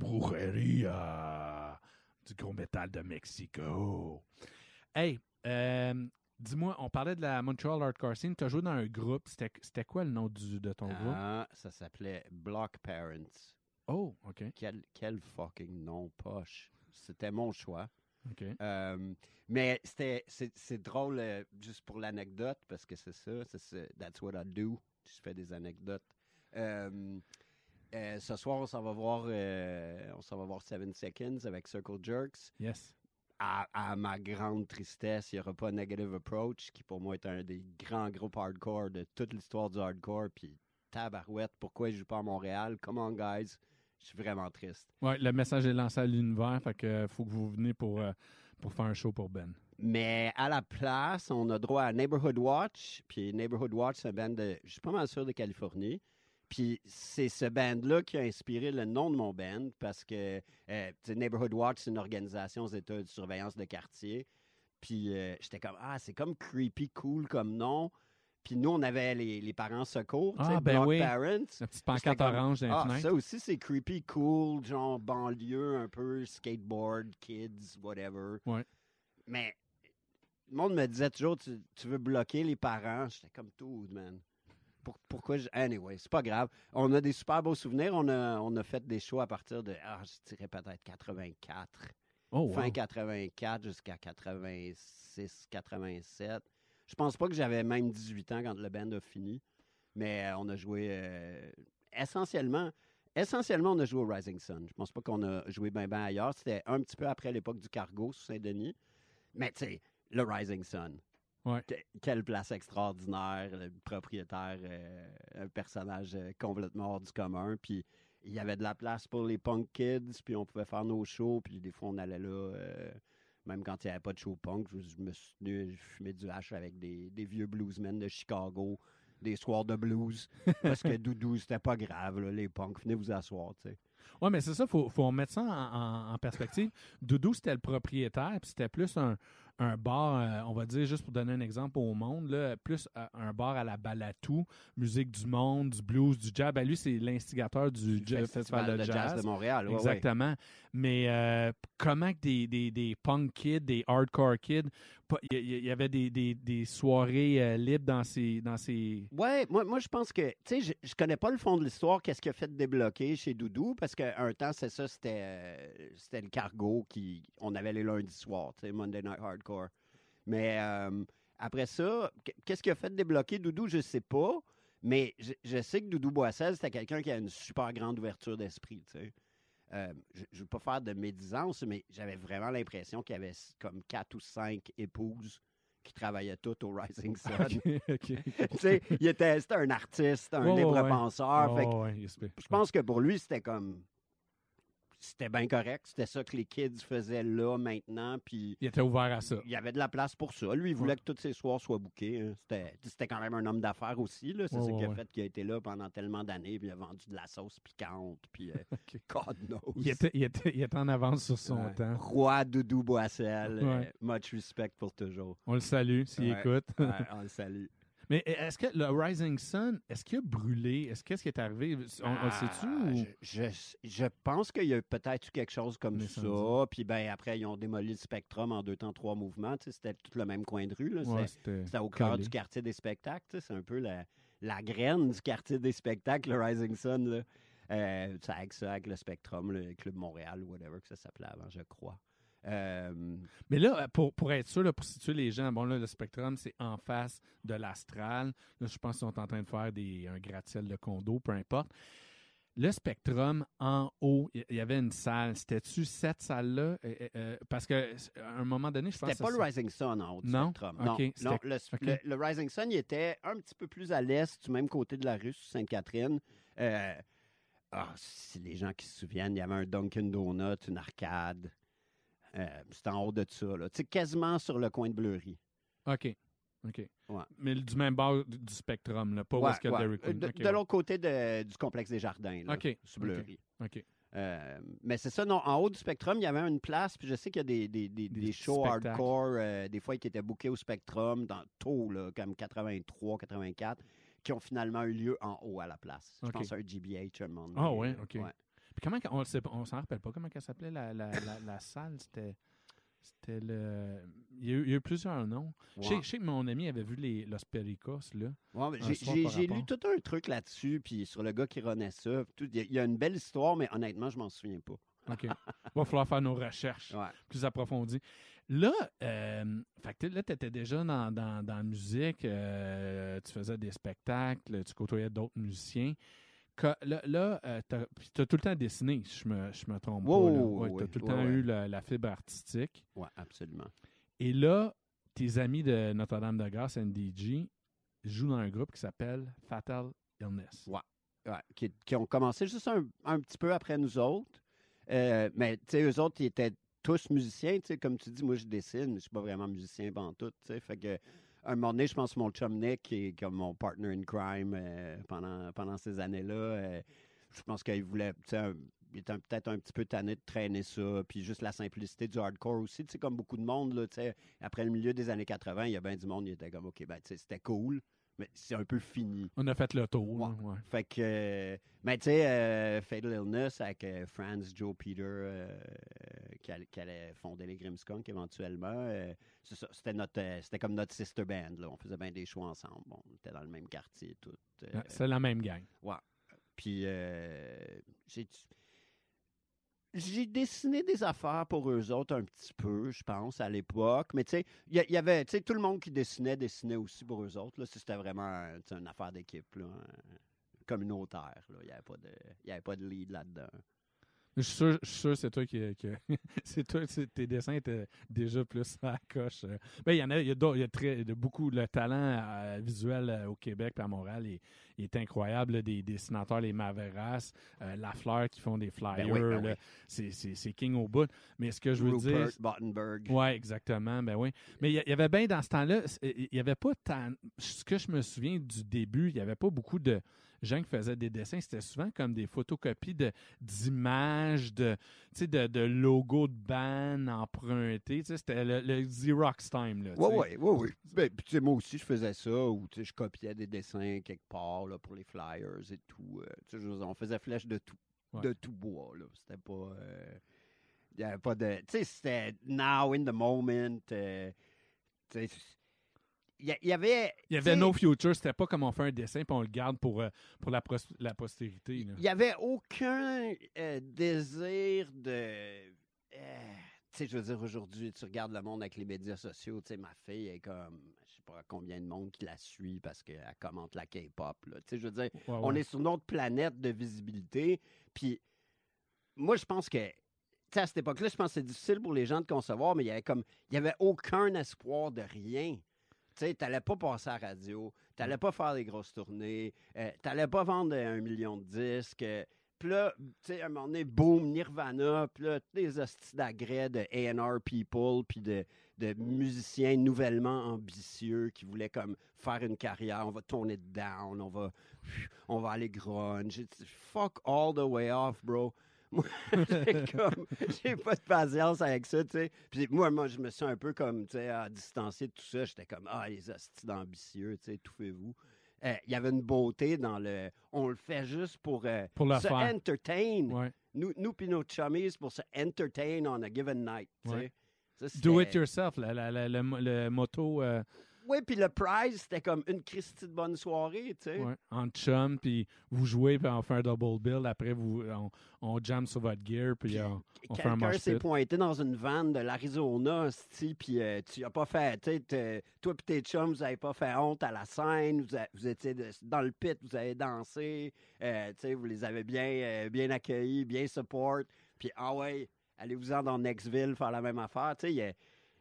Brujeria, du gros métal de Mexico. Hey, euh, dis-moi, on parlait de la Montreal Hardcore Scene. Tu as joué dans un groupe. C'était, c'était quoi le nom du, de ton groupe? Ah, ça s'appelait Block Parents. Oh, OK. Quel, quel fucking nom poche. C'était mon choix. OK. Euh, mais c'était, c'est, c'est drôle, euh, juste pour l'anecdote, parce que c'est ça, c'est, c'est that's what I do. Je fais des anecdotes. Euh, euh, ce soir, on s'en va voir, euh, on s'en va voir Seven Seconds avec Circle Jerks. Yes. À, à ma grande tristesse, il n'y aura pas Negative Approach, qui pour moi est un des grands groupes hardcore de toute l'histoire du hardcore. Puis tabarouette, pourquoi je joue pas à Montréal? Come on, guys. Je suis vraiment triste. Ouais, le message est lancé à l'univers, fait que faut que vous venez pour, euh, pour faire un show pour Ben. Mais à la place, on a droit à Neighborhood Watch. Puis Neighborhood Watch, c'est un band de, je suis pas mal sûr, de Californie. Puis c'est ce band-là qui a inspiré le nom de mon band parce que euh, Neighborhood Watch, c'est une organisation aux États de surveillance de quartier. Puis euh, j'étais comme, ah, c'est comme creepy cool comme nom. Puis nous, on avait les, les parents secours, tu Ah, sais, ben Block oui. Parents. La petite pancarte J'étais comme, orange dans les ah, fenêtres. ça aussi, c'est creepy cool, genre banlieue, un peu skateboard, kids, whatever. Ouais. Mais le monde me disait toujours, tu, tu veux bloquer les parents. J'étais comme tout, man. Pour, pourquoi je... Anyway, c'est pas grave. On a des super beaux souvenirs. On a, on a fait des shows à partir de, ah, je dirais peut-être quatre-vingt-quatre. Oh, wow. Fin quatre-vingt-quatre jusqu'à quatre-vingt-six, quatre-vingt-sept. Je pense pas que j'avais même dix-huit ans quand le band a fini. Mais euh, on a joué euh, essentiellement... Essentiellement, on a joué au Rising Sun. Je pense pas qu'on a joué bien ben ailleurs. C'était un petit peu après l'époque du Cargo sous Saint-Denis. Mais tu sais, le Rising Sun. Ouais. Que- quelle place extraordinaire. Le propriétaire, euh, un personnage euh, complètement hors du commun. Puis il y avait de la place pour les punk kids. Puis on pouvait faire nos shows. Puis des fois, on allait là, euh, même quand il n'y avait pas de show punk. Je, je me suis tenu, je fumais du hash avec des, des vieux bluesmen de Chicago. Des soirs de blues. Parce que Doudou, c'était pas grave, là, les punks. Venez vous asseoir, tu sais. Oui, mais c'est ça, il faut, faut mettre ça en, en- en perspective. Doudou, c'était le propriétaire, puis c'était plus un, un bar, euh, on va dire, juste pour donner un exemple au monde, là, plus euh, un bar à la Balatou, musique du monde, du blues, du jazz. Ben, lui, c'est l'instigateur du, Du ja- Festival, de, jazz. de Montréal. ouais, ouais. Exactement. Mais euh, comment que des, des, des punk kids, des hardcore kids, pas- il y, il y avait des, des, des soirées euh, libres dans ces, dans ces... Ouais, moi, moi je pense que, tu sais, je, je connais pas le fond de l'histoire, qu'est-ce qui a fait débloquer chez Doudou, parce qu'un temps, c'est ça, c'était euh, c'était le Cargo qui, on avait les lundis soirs, tu sais, Monday Night Hardcore. Mais euh, après ça, qu- qu'est-ce qui a fait débloquer Doudou, je sais pas, mais je, je sais que Doudou Boissel, c'était quelqu'un qui a une super grande ouverture d'esprit, tu sais. Euh, je ne veux pas faire de médisance, mais j'avais vraiment l'impression qu'il y avait s- comme quatre ou cinq épouses qui travaillaient toutes au Rising Sun. OK, OK. Tu sais, il était, c'était un artiste, un Ouais, ouais, libre ouais. penseur. Oh, fait que ouais, il se fait. je pense que pour lui, c'était comme... c'était bien correct. C'était ça que les kids faisaient là, maintenant. Puis Il était ouvert à ça. il y avait de la place pour ça. Lui, il voulait Ouais. que tous ses soirs soient bookés. Hein. C'était, c'était quand même un homme d'affaires aussi. Là. C'est Ouais, ça ouais, qui a ouais. fait qu'il a été là pendant tellement d'années. Puis il a vendu de la sauce piquante. Puis euh, Ok. God knows. Il était, il, était, il était en avance sur son Ouais. temps. Roi Doudou Boissel. euh, Ouais. much respect pour toujours. On le salue s'il Ouais. écoute. Ouais, on le salue. Mais est-ce que le Rising Sun, est-ce qu'il a brûlé? Est-ce qu'est-ce qui est arrivé? On, on le sait-tu? Ah, Ou... je, je, je pense qu'il y a peut-être eu quelque chose comme L'incendie. ça. Puis ben après, ils ont démoli le Spectrum en deux temps, trois mouvements. Tu sais, c'était tout le même coin de rue. Là. Ouais, C'était- c'était C'était au cœur collé. du quartier des spectacles. tu sais, C'est un peu la, la graine du quartier des spectacles, le Rising Sun. Là. Euh, c'est avec ça, avec le Spectrum, le Club Montréal, ou whatever que ça s'appelait avant, je crois. Euh, Mais là, pour, pour être sûr, là, pour situer les gens, bon là, le Spectrum, c'est en face de l'Astral. Là, je pense qu'ils sont en train de faire des, un gratte-ciel de condo, peu importe. Le Spectrum, en haut, il y y avait une salle. C'était-tu cette salle-là? Euh, euh, parce qu'à un moment donné, je pense C'était que pas ça- le Rising Sun en haut du Non? Spectrum. Ok, Non, c'était- non le, ok. le- le Rising Sun, il était un petit peu plus à l'est, du même côté de la rue, sur Sainte-Catherine. Euh, ah, si les gens qui se souviennent, il y avait un Dunkin' Donut, une arcade. Euh, c'était en haut de ça, là. Tu sais, quasiment sur le coin de Bleury. OK. OK. Ouais. Mais du même bord du du Spectrum, là, pas où Ouais, est-ce qu'il y a ouais. Dairy Queen. De, OK, de ouais. l'autre côté de- du complexe des Jardins, là, OK, sur Bleury. OK. Euh, mais c'est ça, non, en haut du Spectrum, il y avait une place, puis je sais qu'il y a des, des, des, Des des shows spectacles. hardcore, euh, des fois qui étaient bookés au Spectrum, dans, tôt, là, comme quatre-vingt-trois, quatre-vingt-quatre, qui ont finalement eu lieu en haut à la place. Je OK. pense à un G B H, un moment Ah donné, ouais, là. OK. Puis comment, on le sait pas- on s'en rappelle pas comment elle s'appelait la, la, la, la salle? C'était, c'était le... Il y, a eu, il y a eu plusieurs noms. Je sais- Ouais. je sais que mon ami avait vu les Los Pericos, là. Ouais, mais un j'ai, soir j'ai- par j'ai lu rapport. tout un truc là-dessus, puis sur le gars qui renaît ça. tout. Il y a- il y, a une belle histoire, mais honnêtement, je m'en souviens pas. OK. Va falloir faire nos recherches Ouais. plus approfondies. Là, euh, fait que là, tu étais déjà dans, dans, dans la musique, euh, tu faisais des spectacles, tu côtoyais d'autres musiciens. Que- là, là euh, tu as tout le temps dessiné, si je me, je me trompe Ouais, pas. là. ouais, Ouais, ouais, tu as tout le ouais, temps ouais. eu la, la fibre artistique. Ouais, absolument. Et là, tes amis de Notre-Dame-de-Grâce, N D G, jouent dans un groupe qui s'appelle Fatal Illness. Ouais. Ouais, qui, qui ont commencé juste un, un petit peu après nous autres. Euh, mais, tu sais, eux autres, ils étaient tous musiciens. Tu sais, comme tu dis, moi, je dessine, mais je suis pas vraiment musicien pantoute, tu sais. Fait que, un moment donné, je pense que mon chum Nick, qui est comme mon partner in crime euh, pendant, pendant ces années-là, euh, je pense qu'il voulait, tu sais, un- il était un- peut-être un petit peu tanné de traîner ça, puis juste la simplicité du hardcore aussi, tu sais, comme beaucoup de monde, là, tu sais, après le milieu des années quatre-vingt, il y a bien du monde, il était comme, OK, ben, tu sais, c'était cool, mais c'est un peu fini. On a fait le tour. Ouais. là, ouais. Fait que, euh, mais tu sais, euh, Fatal Illness avec euh, Franz Joe Peter euh, qui, allait, qui allait fonder les Grimmskunk éventuellement, euh, c'est ça, c'était notre, euh, c'était comme notre sister band, là. On faisait bien des shows ensemble. Bon, on était dans le même quartier, tout. euh, Ouais, C'est la même gang. Puis, euh, j'ai, j'ai dessiné des affaires pour eux autres un petit peu, je pense, à l'époque. Mais tu sais, il y, a- il y avait, tu sais, tout le monde qui dessinait, dessinait aussi pour eux autres. Là. C'était vraiment un- tu sais, une affaire d'équipe, là, un- communautaire. Là. Il n'y avait pas de, il y avait pas de lead là-dedans. Je suis sûr, je suis sûr que c'est toi qui. qui- c'est toi, c'est- tes dessins étaient déjà plus à la coche. euh. Ben, il y en a, il y a, d'autres- il y a très, de beaucoup. Le talent euh, visuel euh, au Québec et à Montréal est, est incroyable. là. Des dessinateurs, les Maveras, euh, Lafleur qui font des flyers. Ben oui, ben là. oui. C'est, c'est, c'est king au bout. Mais ce que je veux Rupert dire. Bottenberg. Oui, exactement. Ben oui. Mais il y, il y avait bien dans ce temps-là, c'est- il n'y avait pas tant. Ce que je me souviens du début, il n'y avait pas beaucoup de gens qui faisaient des dessins. C'était souvent comme des photocopies de, d'images, de, tu sais, de, de logos de band empruntés. Tu sais, c'était le, le Xerox time. Là, tu Oui, sais. oui, oui, oui. Ben, puis, tu sais, moi aussi, je faisais ça, ou tu sais, je copiais des dessins quelque part là, pour les flyers et tout. euh, tu sais, je veux dire, on faisait flèche de tout, Ouais. de tout bois. Là. C'était pas. euh, Il n'y avait pas de. Tu sais, c'était now in the moment. euh, tu sais, il y, a- il y avait. Il y tu avait sais, no future. C'était pas comme on fait un dessin puis on le garde pour, euh, pour la, pros- la postérité. là. Il n'y avait aucun euh, désir de. euh, tu sais, je veux dire, aujourd'hui, tu regardes le monde avec les médias sociaux. Tu sais, ma fille est comme. Je sais pas combien de monde qui la suit parce qu'elle commente la K-pop. Là. Tu sais, je veux dire, Ouais, on ouais. est sur notre planète de visibilité. Puis, moi, je pense que. Tu sais, à cette époque-là, je pense que c'est difficile pour les gens de concevoir, mais il y avait comme. Il n'y avait aucun espoir de rien. Tu sais, t'allais pas passer à la radio, t'allais pas faire des grosses tournées, euh, t'allais pas vendre un million de disques. euh, Puis là, tu sais, à un moment donné, boom, Nirvana, puis là, tous les hosties d'agrès de A and R people, puis de, de musiciens nouvellement ambitieux qui voulaient comme faire une carrière. On va tone it down, on va, on va aller grunge. Fuck all the way off, bro. Moi, j'ai comme, j'ai pas de patience avec ça, tu sais. Puis moi, moi, je me suis un peu comme, tu sais, à distancier de tout ça. J'étais comme, ah, les hosties d'ambitieux, tu sais, étouffez-vous. Il euh, y avait une beauté dans le... On le fait juste pour, euh, pour le se faire. entertain. Ouais. Nous, nous puis nos chummies, pour se entertain on a given night. Ouais. Ça, do it yourself, la, la, la, le, le motto... Euh... Oui, puis le prize, c'était comme une Christie de bonne soirée, tu sais. Ouais. En chum, puis vous jouez, puis on fait un double bill. Après, vous, on, on jam sur votre gear, puis, puis on, on fait un mosh pit. Quelqu'un s'est pointé dans une vanne de l'Arizona, puis euh, tu n'as pas fait... Toi et tes chums, vous n'avez pas fait honte à la scène. Vous, a, vous étiez de, dans le pit, vous avez dansé. Euh, vous les avez bien, euh, bien accueillis, bien support. Puis, ah ouais, allez-vous-en dans Nextville faire la même affaire. Tu sais, il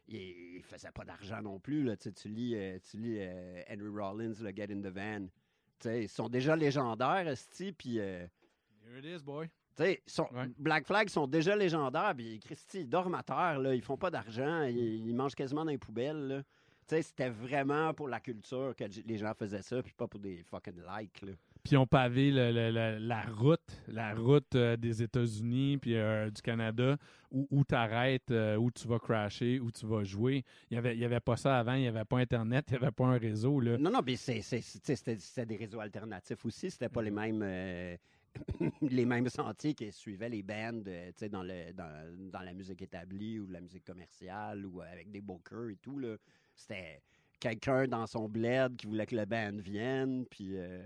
Il ne faisait pas d'argent non plus. Là. Tu, tu lis, euh, tu lis euh, Henry Rollins, le Get in the Van. T'sais, ils sont déjà légendaires, Esti, puis... Euh, Here it is, boy. Sont, ouais. Black Flag sont déjà légendaires, puis Christy, ils dorment à terre, là, ils font pas d'argent, ils, ils mangent quasiment dans les poubelles. Là. C'était vraiment pour la culture que les gens faisaient ça, puis pas pour des fucking likes. Là. Puis on pavé le, le, le, la route, la route euh, des États-Unis puis euh, du Canada, où, où tu arrêtes, euh, où tu vas crasher, où tu vas jouer. Il n'y avait, il y avait pas ça avant, il n'y avait pas Internet, il n'y avait pas un réseau. Là. Non, non, mais c'est, c'est, c'était, c'était des réseaux alternatifs aussi. C'était pas les mêmes, euh, les mêmes sentiers qui suivaient les bands euh, dans, le, dans, dans la musique établie ou la musique commerciale ou avec des bookers et tout. Là. C'était quelqu'un dans son bled qui voulait que le band vienne, puis... Euh,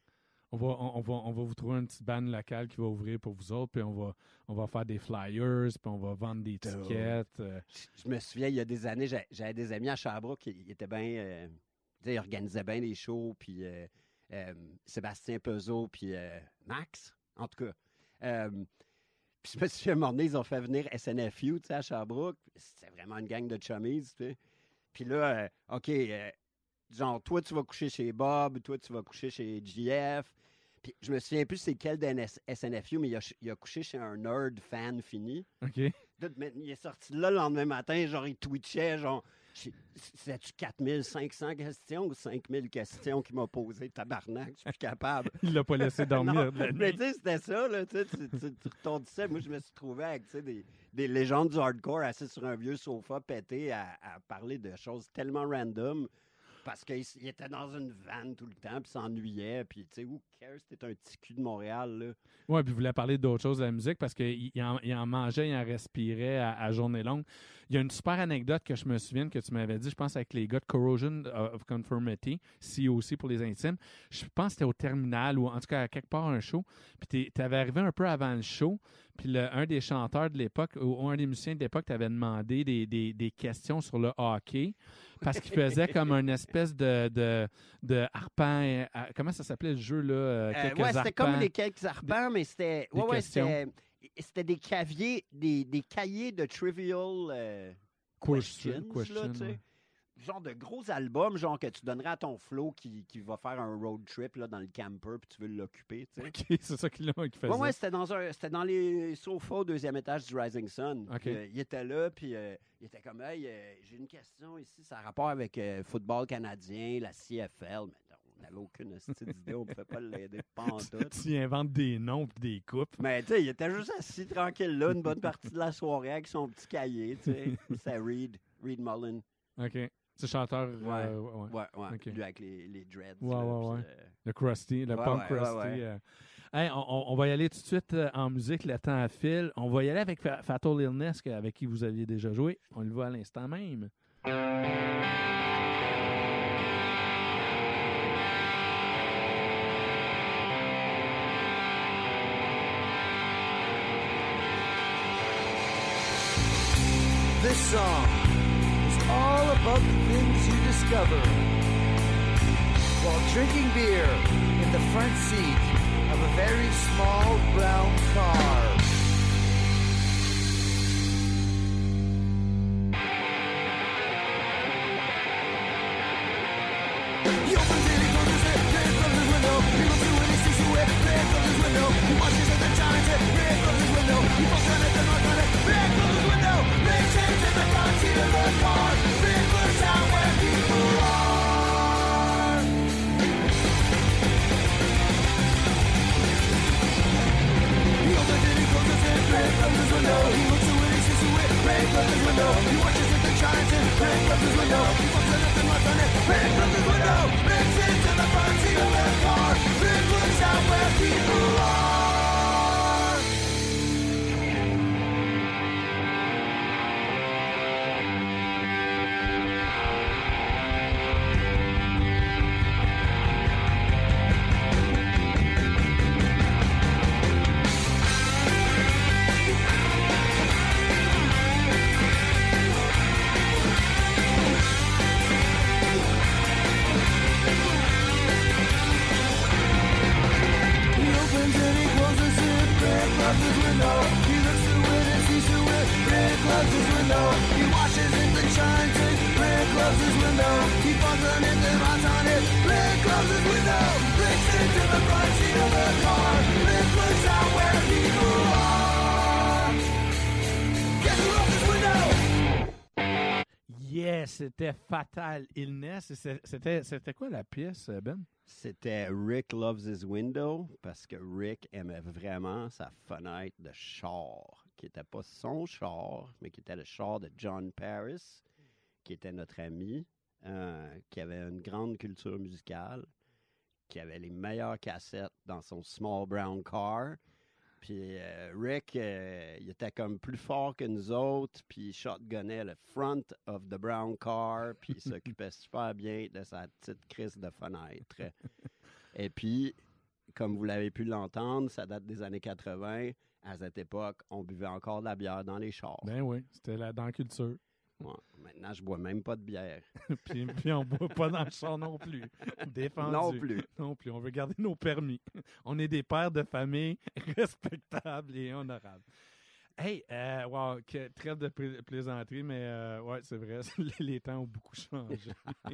On va, on, va, on va vous trouver une petite bande locale qui va ouvrir pour vous autres, puis on va, on va faire des flyers, puis on va vendre des tickets. Euh. Je, je me souviens, il y a des années, j'avais, j'avais des amis à Sherbrooke qui étaient bien... Euh, ils organisaient bien des shows, puis euh, euh, Sébastien Peugeot, puis euh, Max, en tout cas. Euh, puis je me souviens, à un moment donné, ils ont fait venir S N F U à Sherbrooke. C'était vraiment une gang de chummies, tu sais. Puis là, euh, OK... Euh, genre, toi, tu vas coucher chez Bob, toi, tu vas coucher chez G F. Puis je me souviens plus c'est quel d'un S N F U, mais il a, il a couché chez un nerd fan fini. OK. Il est sorti là le lendemain matin, genre, il twitchait, genre, c'est-tu quatre mille cinq cents questions ou cinq mille questions qu'il m'a posées, tabarnak, je suis plus capable. Il l'a pas laissé dormir non, de la nuit. Mais tu sais, c'était ça, là, tu, tu, tu, tu retondissais. Moi, je me suis trouvé avec, tu sais, des, des légendes du hardcore assis sur un vieux sofa pété à, à parler de choses tellement random. Parce qu'il était dans une vanne tout le temps, puis s'ennuyait, puis tu sais, who cares, c'était un petit cul de Montréal, là. Oui, puis il voulait parler d'autres choses de la musique parce qu'il en, il en mangeait, il en respirait à, à journée longue. Il y a une super anecdote que je me souviens que tu m'avais dit, je pense, avec les gars de Corrosion of Conformity, C O C pour les intimes. Je pense que c'était au terminal ou en tout cas à quelque part un show. Puis tu avais arrivé un peu avant le show. Puis le, un des chanteurs de l'époque, ou un des musiciens de l'époque, t'avait demandé des, des, des questions sur le hockey parce qu'il faisait comme une espèce de, de, de harpin. Comment ça s'appelait le jeu, là? Euh, ouais, c'était comme les quelques harpins, mais c'était... Ouais, ouais, c'était... C'était des caviers, des, des cahiers de trivial euh, questions, question, là, tu sais. Ouais. Genre de gros albums, genre que tu donnerais à ton flow qui, qui va faire un road trip là, dans le camper puis tu veux l'occuper, tu sais. OK, c'est ça qu'il faisait. Ouais, ouais, c'était dans, un, c'était dans les sofas au deuxième étage du Rising Sun. Okay. Euh, il était là, puis euh, il était comme, hey, euh, j'ai une question ici, ça a rapport avec euh, football canadien, la C F L, mais non. On n'avait aucune idée, on ne pouvait pas l'aider pantoute. Tu inventes des noms et des coupes. Mais tu sais, il était juste assis tranquille là, une bonne partie de la soirée avec son petit cahier, tu sais. C'est Reed, Reed Mullen. OK. C'est chanteur. Ouais, euh, ouais, ouais. ouais. Okay. Lui avec les, les dreads. Ouais, là, ouais, ouais. Pis, euh... Le crusty, le ouais, punk ouais, crusty. Ouais, ouais. Euh. Hey, on, on va y aller tout de suite euh, en musique, le temps file. On va y aller avec Fatal Illness, avec qui vous aviez déjà joué. On le voit à l'instant même. This song is all about the things you discover while drinking beer in the front seat of a very small brown car. He opens it, he closes it, then closes his window. He looks through it, he sees you it, then closes his window. He watches at the time. it. Rick closes his window. He falls down at the north on it. Rick closes his window. Rick sits in the front seat of the car. Rick looks out where people are. He opens it, he closes it. Rick closes his window. He looks away, he sees away. Rick closes his window. He watches at the Giants and Rick closes his window. He falls down at the north on it. Rick closes his window. Rick sits in the front seat of the car. Rick looks out where people are. C'était Fatal Illness. C'était, c'était quoi la pièce, Ben? C'était Rick Loves His Window, parce que Rick aimait vraiment sa fenêtre de char, qui n'était pas son char, mais qui était le char de John Paris, qui était notre ami, euh, qui avait une grande culture musicale, qui avait les meilleures cassettes dans son small brown car. Puis euh, Rick, euh, il était comme plus fort que nous autres, puis il shotgunnait le front of the brown car, puis il s'occupait super bien de sa petite crise de fenêtre. Et puis, comme vous l'avez pu l'entendre, ça date des années quatre-vingts. À cette époque, on buvait encore de la bière dans les chars. Ben oui, c'était là dans la culture. Ouais, maintenant, je bois même pas de bière. puis, puis on boit pas dans le char non plus. Défendu. Non plus. Non plus. On veut garder nos permis. On est des pères de famille respectables et honorables. Hey, euh, wow, que, trêve de pla- plaisanterie, mais euh, ouais, c'est vrai, les temps ont beaucoup changé.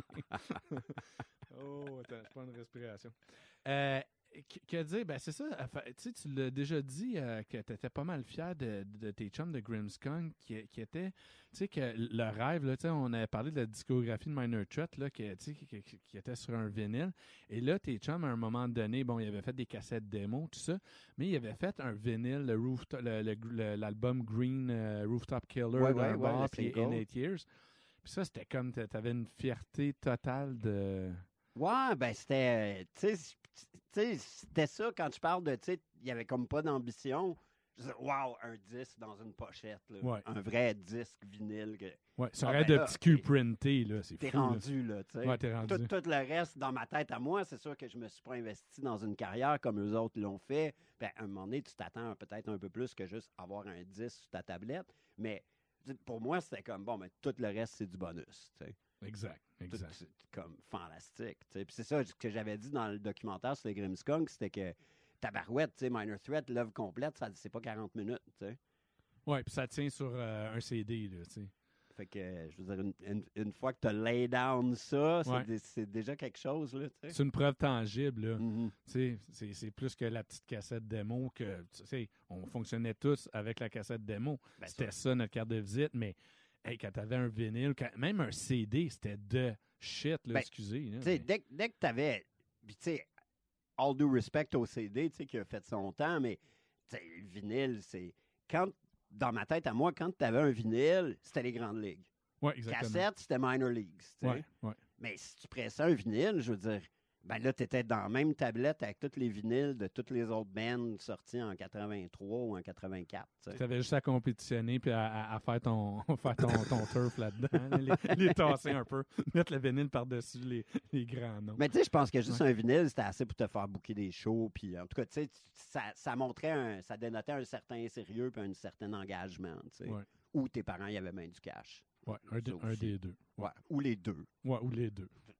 Oh, attends, je prends une respiration. Euh, que, que dire? Ben, c'est ça. Tu sais, tu l'as déjà dit euh, que tu étais pas mal fier de, de tes chums de Grimmskunk qui, qui étaient, tu sais, que le rêve, là, tu sais, on avait parlé de la discographie de Minor Threat, là, qui, qui, qui, qui était sur un vinyle. Et là, tes chums, à un moment donné, bon, ils avaient fait des cassettes démo, tout ça, mais ils avaient fait un vinyle, le rooftop, le, le, le, l'album Green uh, Rooftop Killer, ouais, d'un ouais, bar, ouais, puis In Eight Years. Puis ça, c'était comme, t'avais une fierté totale de... Ouais, ben c'était, tu sais, c'était ça quand tu parles de, tu sais, il n'y avait comme pas d'ambition. Je disais, wow, un disque dans une pochette, là. Ouais. Un vrai disque vinyle. Que, ouais, ça ah, aurait ben de là, petits culs printés, là, c'est t'es fou. rendu, là, tu sais. Ouais, t'es rendu. Tout, tout le reste, dans ma tête à moi, c'est sûr que je me suis pas investi dans une carrière comme eux autres l'ont fait. Ben, à un moment donné, tu t'attends peut-être un peu plus que juste avoir un disque sur ta tablette. Mais pour moi, c'était comme, bon, mais tout le reste, c'est du bonus, tu sais. Exact, exact. Tout, c'est comme fantastique. Puis c'est ça que j'avais dit dans le documentaire sur les Grimmskunk, c'était que tabarouette, tu sais, Minor Threat, l'œuvre complète, ça c'est pas quarante minutes, tu sais. Ouais, puis ça tient sur euh, un C D, là, tu sais. Fait que, je veux dire, une, une, une fois que tu as lay down ça, c'est, ouais. des, c'est déjà quelque chose, là, tu sais. C'est une preuve tangible, là. Mm-hmm. Tu sais, c'est, c'est plus que la petite cassette démo que, tu sais, on fonctionnait tous avec la cassette démo. Ben, c'était ça. ça, notre carte de visite, mais... Hey, quand t'avais un vinyle, quand, même un C D, c'était de shit, là, ben, excusez. Là, mais... dès, dès que t'avais, puis tu sais, all due respect au C D, tu sais, qui a fait son temps, mais tu sais, le vinyle, c'est... Quand, dans ma tête à moi, quand t'avais un vinyle, c'était les grandes ligues. Ouais, exactement. Cassette, c'était minor leagues, tu sais. Ouais, ouais. Mais si tu pressais un vinyle, je veux dire, ben là, t'étais dans la même tablette avec tous les vinyles de toutes les autres bands sorties en quatre-vingt-trois ou en quatre-vingt-quatre. Tu avais juste à compétitionner puis à, à, à faire ton, faire ton, ton turf là-dedans, les, les tasser un peu, mettre le vinyle par-dessus les, les grands noms. Mais tu sais, je pense que juste ouais. un vinyle, c'était assez pour te faire booker des shows. Puis en tout cas, tu sais, ça, ça montrait, un, ça dénotait un certain sérieux puis un certain engagement, tu sais. Ouais. Ou tes parents, y avaient même du cash. Oui, un, de, un des deux. Ouais. Ou les deux. Ouais, ou les deux.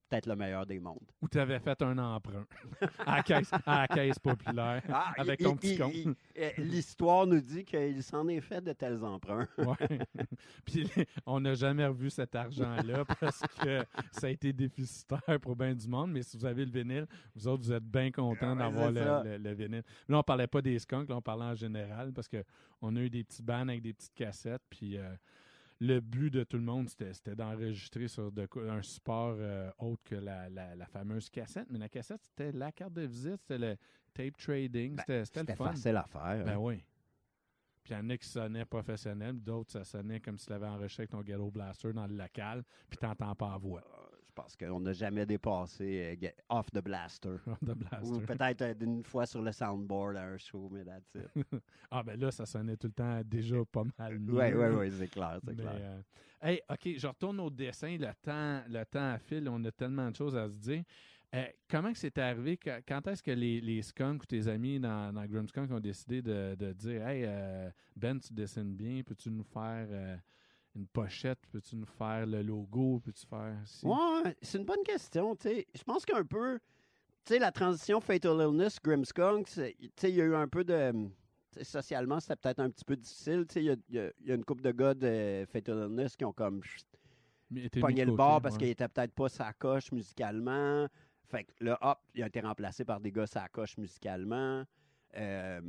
peut-être le meilleur des mondes. Ou tu avais fait un emprunt à la caisse, à la caisse populaire Ah, avec il- ton il- petit il- compte. il- euh, L'histoire nous dit qu'il s'en est fait de tels emprunts. Ouais. Puis on n'a jamais revu cet argent-là parce que ça a été déficitaire pour bien du monde. Mais si vous avez le vinyle, vous autres, vous êtes bien contents Ouais, d'avoir c'est le, ça. le- le vinyle. Là, on parlait pas des skunks, là, on parlait en général parce qu'on a eu des petits bands avec des petites cassettes. Puis euh, le but de tout le monde, c'était, c'était d'enregistrer sur de quoi- un support euh, autre que la, la- la fameuse cassette. Mais la cassette, c'était la carte de visite, c'était le tape trading. Ben, c'était, c'était C'était le fun. facile à faire. Ben hein. oui. Puis il y en a qui sonnaient professionnels, d'autres, ça sonnait comme si tu l'avais enregistré avec ton Ghetto Blaster dans le local, puis t'entends pas la voix Euh, Je pense qu'on n'a jamais dépassé euh, get- Off the Blaster. de Ou Blaster. peut-être euh, une fois sur le soundboard à un show, mais that's it. Ah ben là, ça sonnait tout le temps déjà pas mal mieux. Oui, oui, oui, c'est clair, c'est Mais, clair. euh, hey, OK, je retourne au dessin. Le temps, le temps file, on a tellement de choses à se dire. Euh, comment que c'est arrivé? que- Quand est-ce que les, les skunks ou tes amis dans, dans Grimmskunk ont décidé de, de dire « Hey, euh, Ben, tu dessines bien, peux-tu nous faire euh, une pochette? Peux-tu nous faire le logo? Peux-tu faire... ci? Ouais, c'est une bonne question. tu sais. Je pense qu'un peu, tu sais, la transition Fatal Illness, Grimmskunk, c'est- tu sais, il y a eu un peu de. tu sais, socialement, c'était peut-être un petit peu difficile. tu sais, Il y a, il y a- il y a une couple de gars de Fatal Illness qui ont comme chut, Mais t'es pogné mis de le côté, bord parce ouais. qu'il était peut-être pas sa coche musicalement. Fait que là, hop, il a été remplacé par des gars sa coche musicalement. Euh,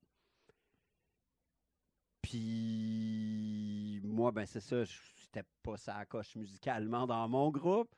Puis moi, ben c'est ça, j'étais pas sa coche musicalement dans mon groupe.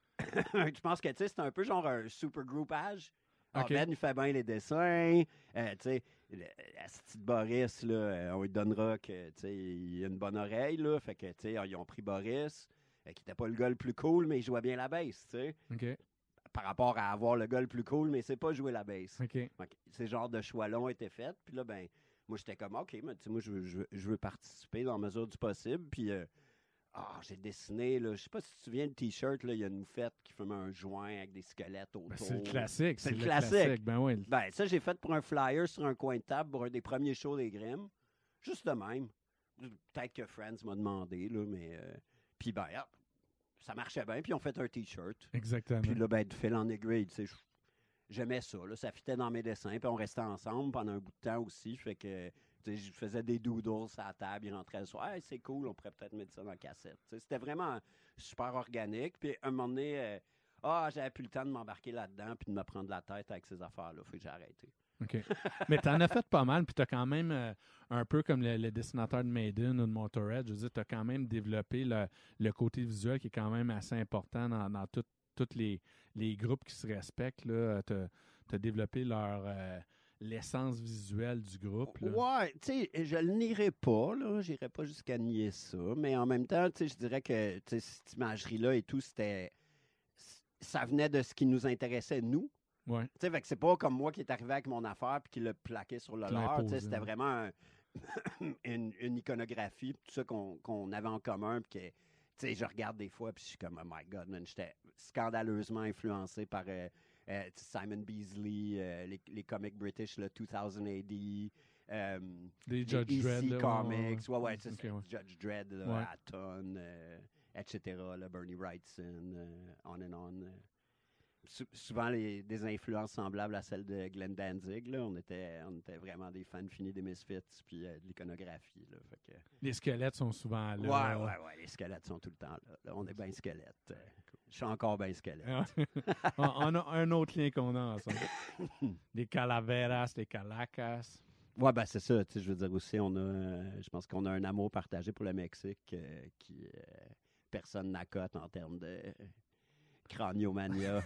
Je pense que tu sais, c'est un peu genre un super groupage. Ah, OK. Ben, il fait bien les dessins. Euh, tu sais, le- la petite Boris, là, euh, on lui donnera que, tu sais, il a une bonne oreille, là. Fait que, tu sais, ils ont pris Boris, euh, qui n'était pas le gars le plus cool, mais il jouait bien la bass, tu sais. OK, Par rapport à avoir le gars le plus cool, mais c'est pas jouer la bass. OK. Donc, ces genres de choix-là ont été faits. Puis là, ben, moi, j'étais comme, OK, mais tu sais, moi, je veux, je, veux, je veux participer dans la mesure du possible. Puis, euh, ah, j'ai dessiné, là, je sais pas si tu te souviens, le T-shirt, là, il y a une moufette qui fume un joint avec des squelettes autour. Ben, c'est le classique. C'est C'est le le classique. classique. Ben oui. Ben, ça, j'ai fait pour un flyer sur un coin de table pour un des premiers shows des Grimm. Juste de même. Peut-être que Friends m'a demandé, là, mais... euh, puis, ben, hop, ça marchait bien, puis on fait un T-shirt. Exactement. Puis là, ben, de fil en aiguille, tu sais, je- j'aimais ça, là, ça fitait dans mes dessins, puis on restait ensemble pendant un bout de temps aussi, fait que, tu sais, je faisais des doodles à la table, il rentrait le soir, hey, c'est cool, on pourrait peut-être mettre ça dans la cassette. Tu sais, c'était vraiment super organique, puis un moment donné, euh, ah, j'avais plus le temps de m'embarquer là-dedans, puis de me prendre la tête avec ces affaires-là, fait que j'ai arrêté. OK. Mais t'en as fait pas mal, puis t'as quand même, euh, un peu comme le, le dessinateur de Maiden ou de Motorhead, je veux dire, t'as quand même développé le, le côté visuel qui est quand même assez important dans, dans tous les, les groupes qui se respectent. Là. T'as, t'as développé leur euh, l'essence visuelle du groupe. Là. Ouais, tu sais, je le nierai pas, là, j'irai pas jusqu'à nier ça, mais en même temps, tu sais, je dirais que, tu sais, cette imagerie-là et tout, c'était, ça venait de ce qui nous intéressait, nous. Ouais. Tu sais, fait que c'est pas comme moi qui est arrivé avec mon affaire puis qui l'a plaqué sur le Qui l'a leur. Tu sais, imposé, c'était ouais. vraiment un- une, une iconographie, tout ça qu'on qu'on avait en commun. Puis que, tu sais, je regarde des fois puis je suis comme, oh my God, man, j'étais scandaleusement influencé par euh, euh, Simon Beasley, euh, les, les comics british, le deux mille A D. Euh, Des les Judge E C Dredd. là, Comics, ouais, ouais, Ok, tu sais, ouais. Judge Dredd, là, Ouais. à tonnes, euh, et cetera, là, Bernie Wrightson, euh, on and on. euh. Sou- souvent les, des influences semblables à celles de Glenn Danzig. Là. On, était, on était vraiment des fans finis des Misfits puis euh, de l'iconographie. Là. Fait que, Les squelettes sont souvent là. ouais, ouais, ouais, les squelettes sont tout le temps là. Là, on est bien squelettes. Euh, je suis encore bien squelette. on, on a un autre lien qu'on a ensemble. Les calaveras, les calacas. Ouais, ben c'est ça. Tu sais, je veux dire aussi, on a, euh, je pense qu'on a un amour partagé pour le Mexique euh, qui euh, personne n'accote en termes de craniomania.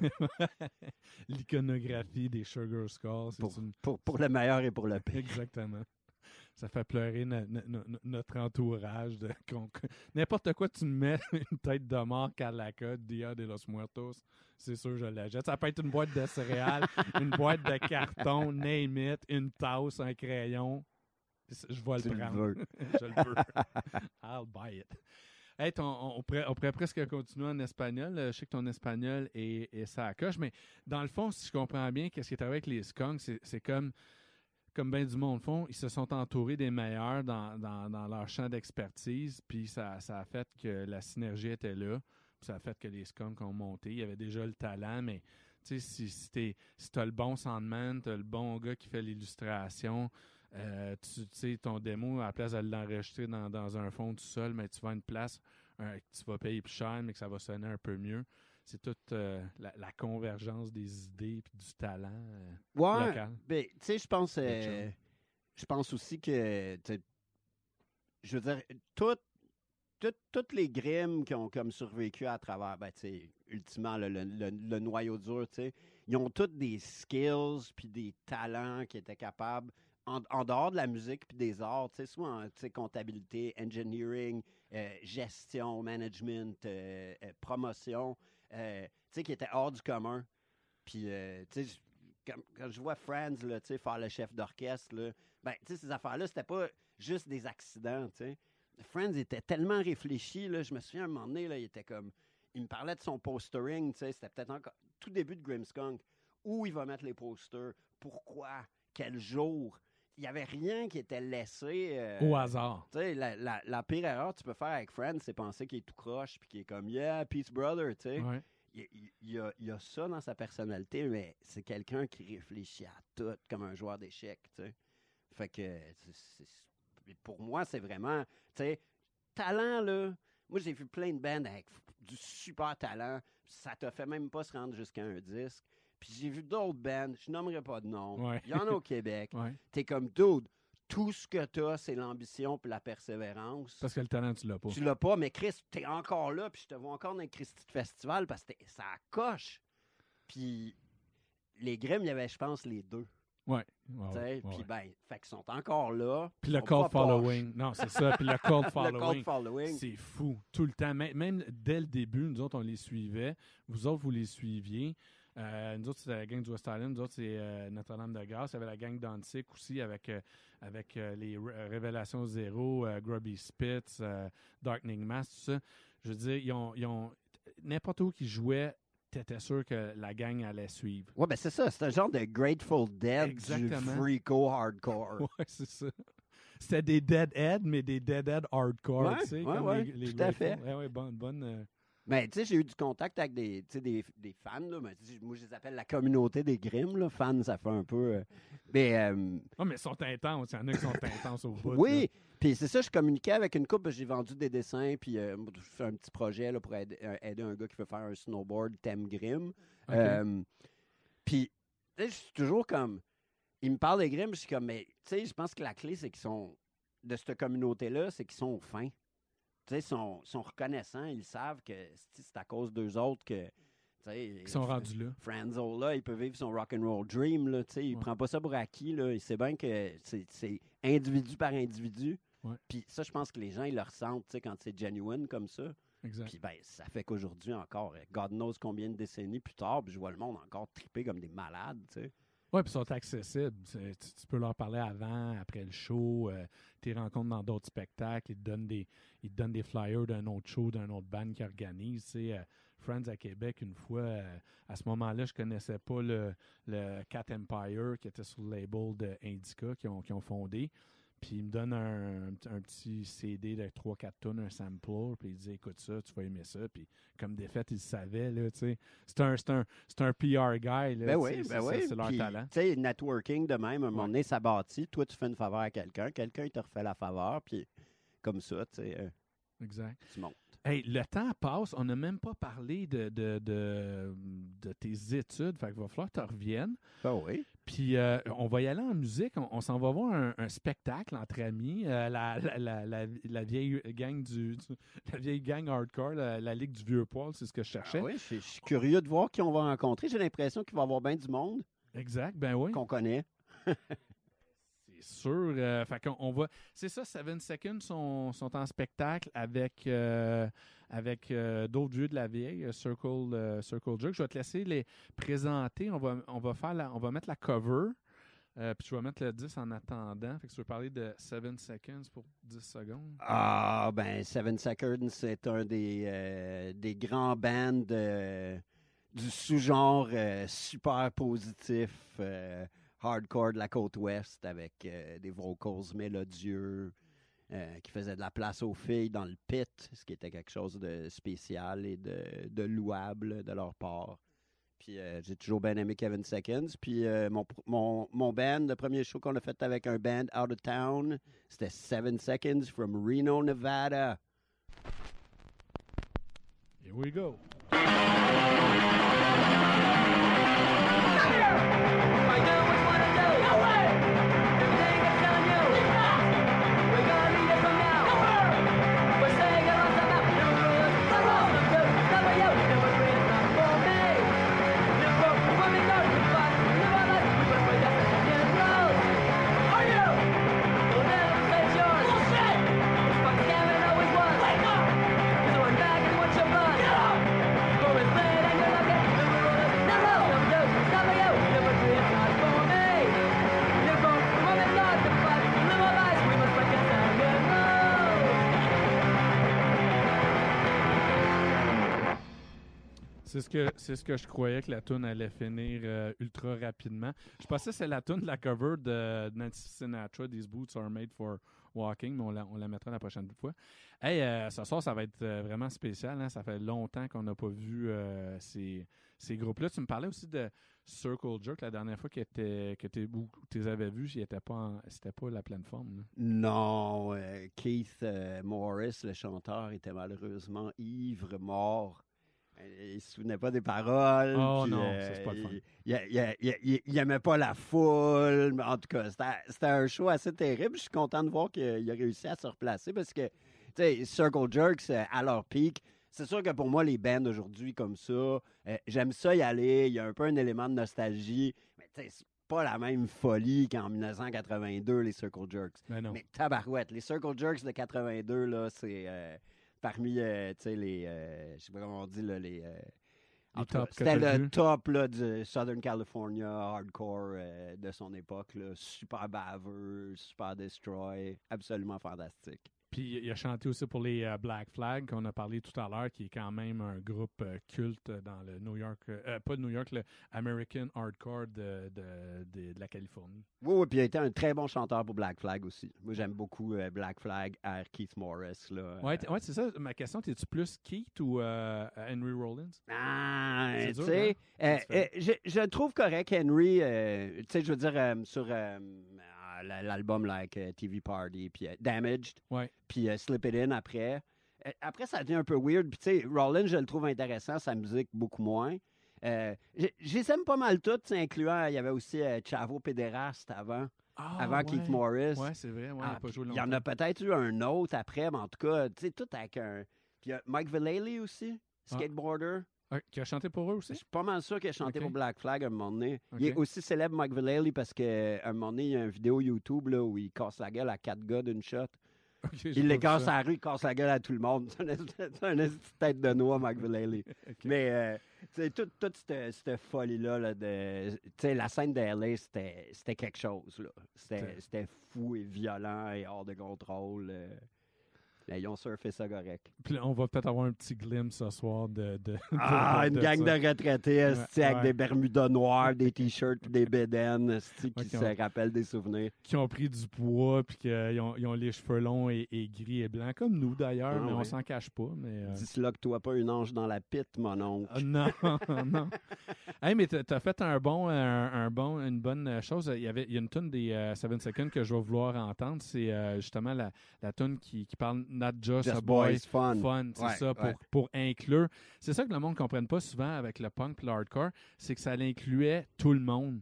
L'iconographie des Sugar Skulls. c'est pour, une- pour, pour le meilleur et pour le pire. Exactement. Ça fait pleurer no- no- no- notre entourage. De, qu'on- n'importe quoi, tu me mets une tête de mort, Calaca, Dia de los Muertos, c'est sûr je la jette. Ça peut être une boîte de céréales, une boîte de carton, name it, une tasse, un crayon. Je vais Tu le le prendre. veux. Je le veux. I'll buy it. Hey, ton- on, on pourrait, on pourrait presque continuer en espagnol. Euh, Je sais que ton espagnol est, est ça à coche, mais dans le fond, si je comprends bien, qu'est-ce qui est arrivé avec les Skunks, c'est, c'est comme, comme bien du monde font, ils se sont entourés des meilleurs dans, dans, dans leur champ d'expertise, puis ça, ça a fait que la synergie était là Puis ça a fait que les Skunks ont monté. Il y avait déjà le talent, mais tu sais, si, si tu si as le bon soundman, tu as le bon gars qui fait l'illustration, euh, tu sais, ton démo, à la place de l'enregistrer dans, dans un fond tout seul, mais tu vas à une place un, que tu vas payer plus cher, mais que ça va sonner un peu mieux. C'est toute euh, la, la convergence des idées et du talent euh, ouais, local. Ben, tu sais, je pense, euh, je pense aussi que, je veux dire, toutes tout, toutes les grimes qui ont comme survécu à travers, ben, tu sais, ultimement, le, le, le, le noyau dur, tu sais, ils ont tous des skills puis des talents qui étaient capables, en, en dehors de la musique puis des arts, tu sais, soit en comptabilité, engineering, euh, gestion, management, euh, euh, promotion, euh, tu sais, qui étaient hors du commun. Puis, euh, tu sais, quand, quand je vois Franz, là, tu sais, faire le chef d'orchestre, là, ben, tu sais, ces affaires-là, c'était pas juste des accidents, tu sais. Franz était tellement réfléchi, là, je me souviens, à un moment donné, là, il était comme, il me parlait de son postering, tu sais, c'était peut-être encore tout début de Grimmskunk, où il va mettre les posters, pourquoi, quel jour. Il n'y avait rien qui était laissé. Euh, Au hasard. Tu sais, la, la, la pire erreur que tu peux faire avec Friends, c'est penser qu'il est tout croche puis qu'il est comme, yeah, peace brother, tu sais. Ouais. Il, il, il, y a, il y a ça dans sa personnalité, mais c'est quelqu'un qui réfléchit à tout comme un joueur d'échecs, tu sais. Fait que, c'est, c'est, pour moi, c'est vraiment, tu sais, talent, là. Moi, j'ai vu plein de bands avec du super talent. Ça te fait même pas se rendre jusqu'à un disque. Puis j'ai vu d'autres bands, je nommerai pas de nom. Ouais. Il y en a au Québec. Ouais. T'es comme, dude, tout ce que t'as, c'est l'ambition puis la persévérance. Parce que le talent, tu l'as pas. Tu l'as pas, mais Chris, t'es encore là, puis je te vois encore dans le Christy de Festival parce que ça coche. Puis les Grimm, il y avait, je pense, les deux. Ouais. ouais, ouais puis ouais. ben, fait qu'ils sont encore là. Puis le sont cold pas following. poches. Non, c'est ça. Puis le cold following. Le cold following. C'est fou. Tout le temps. Même, même dès le début, nous autres, on les suivait. Vous autres, vous les suiviez. Euh, nous autres, c'est la gang du West Island. Nous autres, c'est euh, Notre-Dame-de-Grâce. Il y avait la gang d'Antic aussi avec, euh, avec euh, les Ré- Révélations Zéro, euh, Grubby Spitz, euh, Darkening Mass, tout ça. Je veux dire, ils ont, ils ont n'importe où qu'ils jouaient, t'étais sûr que la gang allait suivre. Ouais, ben c'est ça. C'est un genre de Grateful Dead Exactement. du freako hardcore. Ouais, c'est ça. C'était des Deadhead, mais des Deadhead hardcore, Ouais, tu sais, ouais, comme ouais, les, les tout à Grateful. fait. Ouais, ouais, bonne, bonne, euh, Mais tu sais, j'ai eu du contact avec des, des, des fans. Là, mais, moi, je les appelle la communauté des Grimm. Là. Fans, ça fait un peu... Euh, mais, euh, oh, mais ils sont intenses. Il y en a qui sont intenses au bout. oui, puis c'est ça, je communiquais avec une couple. J'ai vendu des dessins, puis euh, je fais un petit projet là, pour aider, aider un gars qui veut faire un snowboard thème Grimm. Okay. Euh, puis, tu sais, je suis toujours comme... Il me parle des Grimm, je suis comme... Mais, tu sais, je pense que la clé, c'est qu'ils sont... De cette communauté-là, c'est qu'ils sont fins. Tu sais, ils sont, sont reconnaissants, ils savent que c'est à cause d'eux autres que... Ils sont rendus là. Franzo, là, il peut vivre son rock'n'roll dream, là, tu sais, il ouais. prend pas ça pour acquis, là, il sait bien que c'est, c'est individu par individu. Ouais. Puis ça, je pense que les gens, ils le ressentent, tu sais, quand c'est genuine comme ça. Exact. Puis ben, ça fait qu'aujourd'hui encore, God knows combien de décennies plus tard, puis je vois le monde encore triper comme des malades, tu sais. Oui, puis ils sont accessibles. Tu, tu peux leur parler avant, après le show. Euh, tu les rencontres dans d'autres spectacles. Ils te donnent des, ils te donnent des flyers d'un autre show, d'un autre band qui organise. Tu sais, euh, Friends à Québec, une fois, euh, à ce moment-là, je connaissais pas le, le Cat Empire qui était sur le label de Indica qu'ils ont, qui ont fondé. Puis il me donne un, un, un petit C D de trois quatre tonnes, un sampler, puis il dit écoute ça, tu vas aimer ça. Puis comme des fêtes, il le savait, là, tu sais. C'est un, c'est un, c'est un P R guy, là. Ben oui, ben c'est, oui. c'est leur Puis, talent. Tu sais, networking de même, à un moment Ouais. donné, ça bâtit. Toi, tu fais une faveur à quelqu'un, quelqu'un, il te refait la faveur, puis comme ça, tu sais, euh, Exact. tu montes. Hey, le temps passe, on n'a même pas parlé de, de, de, de tes études, fait qu'il va falloir que tu reviennes. Ben oui. Puis euh, on va y aller en musique, on, on s'en va voir un, un spectacle entre amis, euh, la, la, la, la, la vieille gang du, du la vieille gang hardcore, la, la Ligue du Vieux Poil, c'est ce que je cherchais. Ah oui, je, je suis curieux de voir qui on va rencontrer. J'ai l'impression qu'il va y avoir bien du monde Exact, ben oui. qu'on connaît. C'est sûr. Euh, fait qu'on on va. C'est ça, Seven Seconds sont, sont en spectacle avec, euh, avec euh, d'autres vieux de la vieille, euh, Circle, euh, Circle Jerk. Je vais te laisser les présenter. On va, on va, faire la, on va mettre la cover. Euh, puis je vais mettre le dix en attendant. Fait que tu veux parler de Seven Seconds pour dix secondes? Ah, ben, Seven Seconds, c'est un des, euh, des grands bands euh, du sous-genre euh, super positif. Euh, hardcore de la côte ouest avec euh, des vocals mélodieux, euh, qui faisait de la place aux filles dans le pit, ce qui était quelque chose de spécial et de, de louable de leur part. Puis euh, j'ai toujours bien aimé Kevin Seconds. Puis euh, mon, mon, mon band, le premier show qu'on a fait avec un band out of town, c'était Seven Seconds from Reno, Nevada. Here we go. C'est ce que c'est ce que je croyais que la tune allait finir euh, ultra rapidement. Je pensais que c'est la tune de la cover de Nancy Sinatra, These Boots Are Made for Walking, mais on la, on la mettra la prochaine fois. Hey, euh, ce soir, ça va être euh, vraiment spécial. Hein? Ça fait longtemps qu'on n'a pas vu euh, ces, ces groupes-là. Tu me parlais aussi de Circle Jerk la dernière fois que tu les avais vus, c'était pas, c'était pas la pleine forme. Là. Non, euh, Keith euh, Morris, le chanteur, était malheureusement ivre, mort. Il ne se souvenait pas des paroles. Oh puis, non, euh, ça, c'est pas le fun. Il, il, il, il, il aimait pas la foule. Mais en tout cas, c'était, c'était un show assez terrible. Je suis content de voir qu'il a réussi à se replacer parce que, tu sais, Circle Jerks, à leur pic, c'est sûr que pour moi, les bands aujourd'hui comme ça, euh, j'aime ça y aller. Il y a un peu un élément de nostalgie. Mais tu sais, c'est pas la même folie qu'en dix-neuf cent quatre-vingt-deux, les Circle Jerks. Mais, non. mais tabarouette, les Circle Jerks de quatre-vingt-deux, là, c'est... Euh, parmi, euh, tu sais, les... Euh, je sais pas comment on dit, là, les... Euh, les tout cas, top c'était le vu. top là, du Southern California hardcore euh, de son époque. Là. Super baveux, super destroy, absolument fantastique. Puis il a chanté aussi pour les euh, Black Flag qu'on a parlé tout à l'heure, qui est quand même un groupe euh, culte dans le New York, euh, pas de New York, le American Hardcore de, de, de, de la Californie. Oui, oui, puis il a été un très bon chanteur pour Black Flag aussi. Moi, j'aime beaucoup euh, Black Flag à Keith Morris. Là. Oui, ouais, c'est ça. Ma question, es-tu plus Keith ou euh, Henry Rollins? Ah, tu dur, sais, hein? euh, euh, je, je le trouve correct, Henry. Euh, tu sais, je veux dire, euh, sur euh, l'album like uh, T V Party, puis uh, Damaged, ouais. puis uh, Slip It In après. Euh, après, ça devient un peu weird. Puis, tu sais, Rollins, je le trouve intéressant, sa musique beaucoup moins. Euh, je les aime pas mal toutes, incluant, il y avait aussi euh, Chavo Pédéraste avant. Ah, avant ouais. Keith Morris. Oui, c'est vrai. Ouais, ah, il n'a pas joué il longtemps. y en a peut-être eu un autre après, mais en tout cas, tu sais, tout avec un... Puis il y a Mike Vallely aussi, skateboarder. Ah, qui a chanté pour eux aussi? Je suis pas mal sûr qu'il a chanté okay. pour Black Flag un moment donné. Okay. Il est aussi célèbre, Mike Vallely, parce qu'à un moment donné, il y a une vidéo YouTube là, où il casse la gueule à quatre gars d'une shot. Okay, il les casse à la rue, il casse la gueule à tout le monde. C'est un petite tête de noix, Mike Vallely. okay. Mais, euh, tu sais, toute, toute cette, cette folie-là, là, de, tu sais, la scène de L A, c'était, c'était quelque chose, là. C'était, c'était fou et violent et hors de contrôle. Euh. Mais ils ont surfé ça correct. Puis on va peut-être avoir un petit glimpse ce soir de... de ah, de, de, une de gang ça. de retraités ouais, avec ouais. des bermudas noirs, des t-shirts et des bédaines qui ouais, se ont, rappellent des souvenirs. Qui ont pris du poids puis qu'ils ont, ils ont les cheveux longs et, et gris et blancs, comme nous d'ailleurs, ah, mais ouais. on s'en cache pas. Mais, euh... Dis-là que toi pas une ange dans la pite, mon oncle. Uh, non, non. Hey, mais t'as, t'as fait un bon, un, un bon, une bonne chose. Il y avait il y a une tune des uh, Seven Seconds que je vais vouloir entendre. C'est uh, justement la, la tune qui, qui parle Not Just, Just a Boy Fun. fun c'est ouais, ça, pour, ouais. pour inclure. C'est ça que le monde ne comprenne pas souvent avec le punk et le hardcore, c'est que ça incluait tout le monde.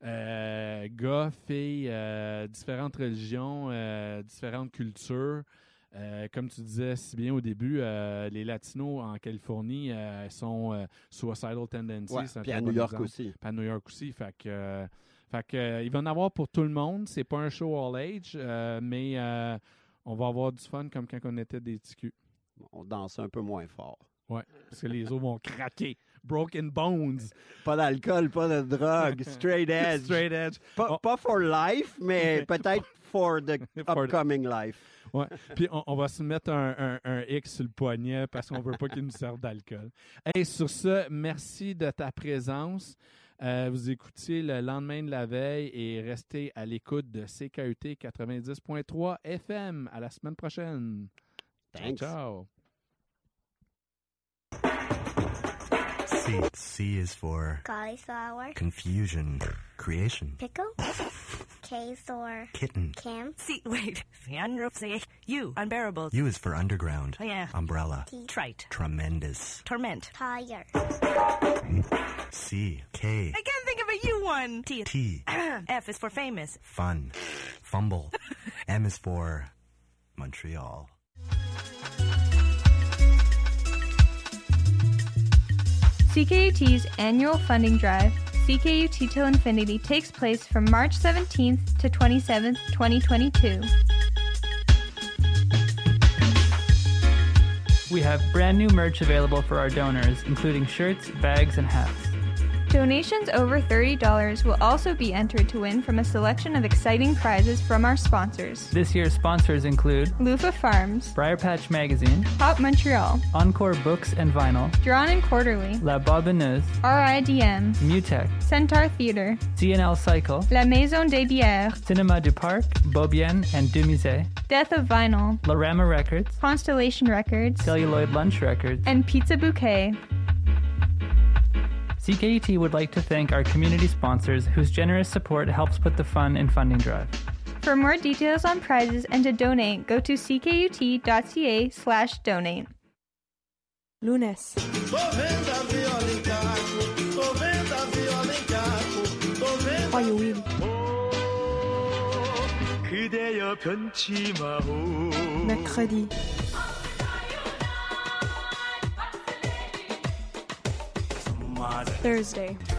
Euh, gars, filles, euh, différentes religions, euh, différentes cultures. Euh, comme tu disais si bien au début, euh, les Latinos en Californie euh, sont euh, suicidal tendencies. Ouais, puis à New York exemple. aussi. Puis à New York aussi. Fait que, euh, fait que, euh, il va en avoir pour tout le monde. C'est pas un show all age, euh, mais euh, on va avoir du fun comme quand on était des T Q. On danse un peu moins fort. Oui, parce que les os vont craquer. Broken bones. Pas d'alcool, pas de drogue. Straight edge. Straight edge. Pas, oh. pas for life, mais peut-être for the for upcoming the... life. Ouais. Puis on, on va se mettre un, un, un X sur le poignet parce qu'on veut pas qu'il nous serve d'alcool. Hey, sur ce, merci de ta présence. Euh, vous écoutiez le lendemain de la veille et restez à l'écoute de C K U T quatre-vingt-dix point trois F M. À la semaine prochaine. Thanks. Ciao. C. C is for cauliflower, confusion, creation, pickle, K for kitten. camp, See, wait. Say U, unbearable. U is for underground, Oh, yeah. umbrella, T, Trite. tremendous. Torment. tire, C. K. I can't think of a U one. T. T. F is for famous. Fun, fumble. M is for Montreal. C K U T's annual funding drive, C K U T Till Infinity, takes place from March seventeenth to twenty-seventh, twenty twenty-two. We have brand new merch available for our donors, including shirts, bags, and hats. Donations over thirty dollars will also be entered to win from a selection of exciting prizes from our sponsors. This year's sponsors include Lufa Farms, Briar Patch Magazine, Pop Montreal, Encore Books and Vinyl, Drawn and Quarterly, La Barbineuse, R I D M, Mutech, Centaur Theatre, C N L Cycle, La Maison des Bières, Cinema du Parc, Beaubien and Dumusée, Death of Vinyl, Lorama Records, Constellation Records, Celluloid Lunch Records, and Pizza Bouquet. C K U T would like to thank our community sponsors whose generous support helps put the fun in funding drive. For more details on prizes and to donate, go to ckut.ca slash donate. Lunes. 화요일. Mercredi. Thursday.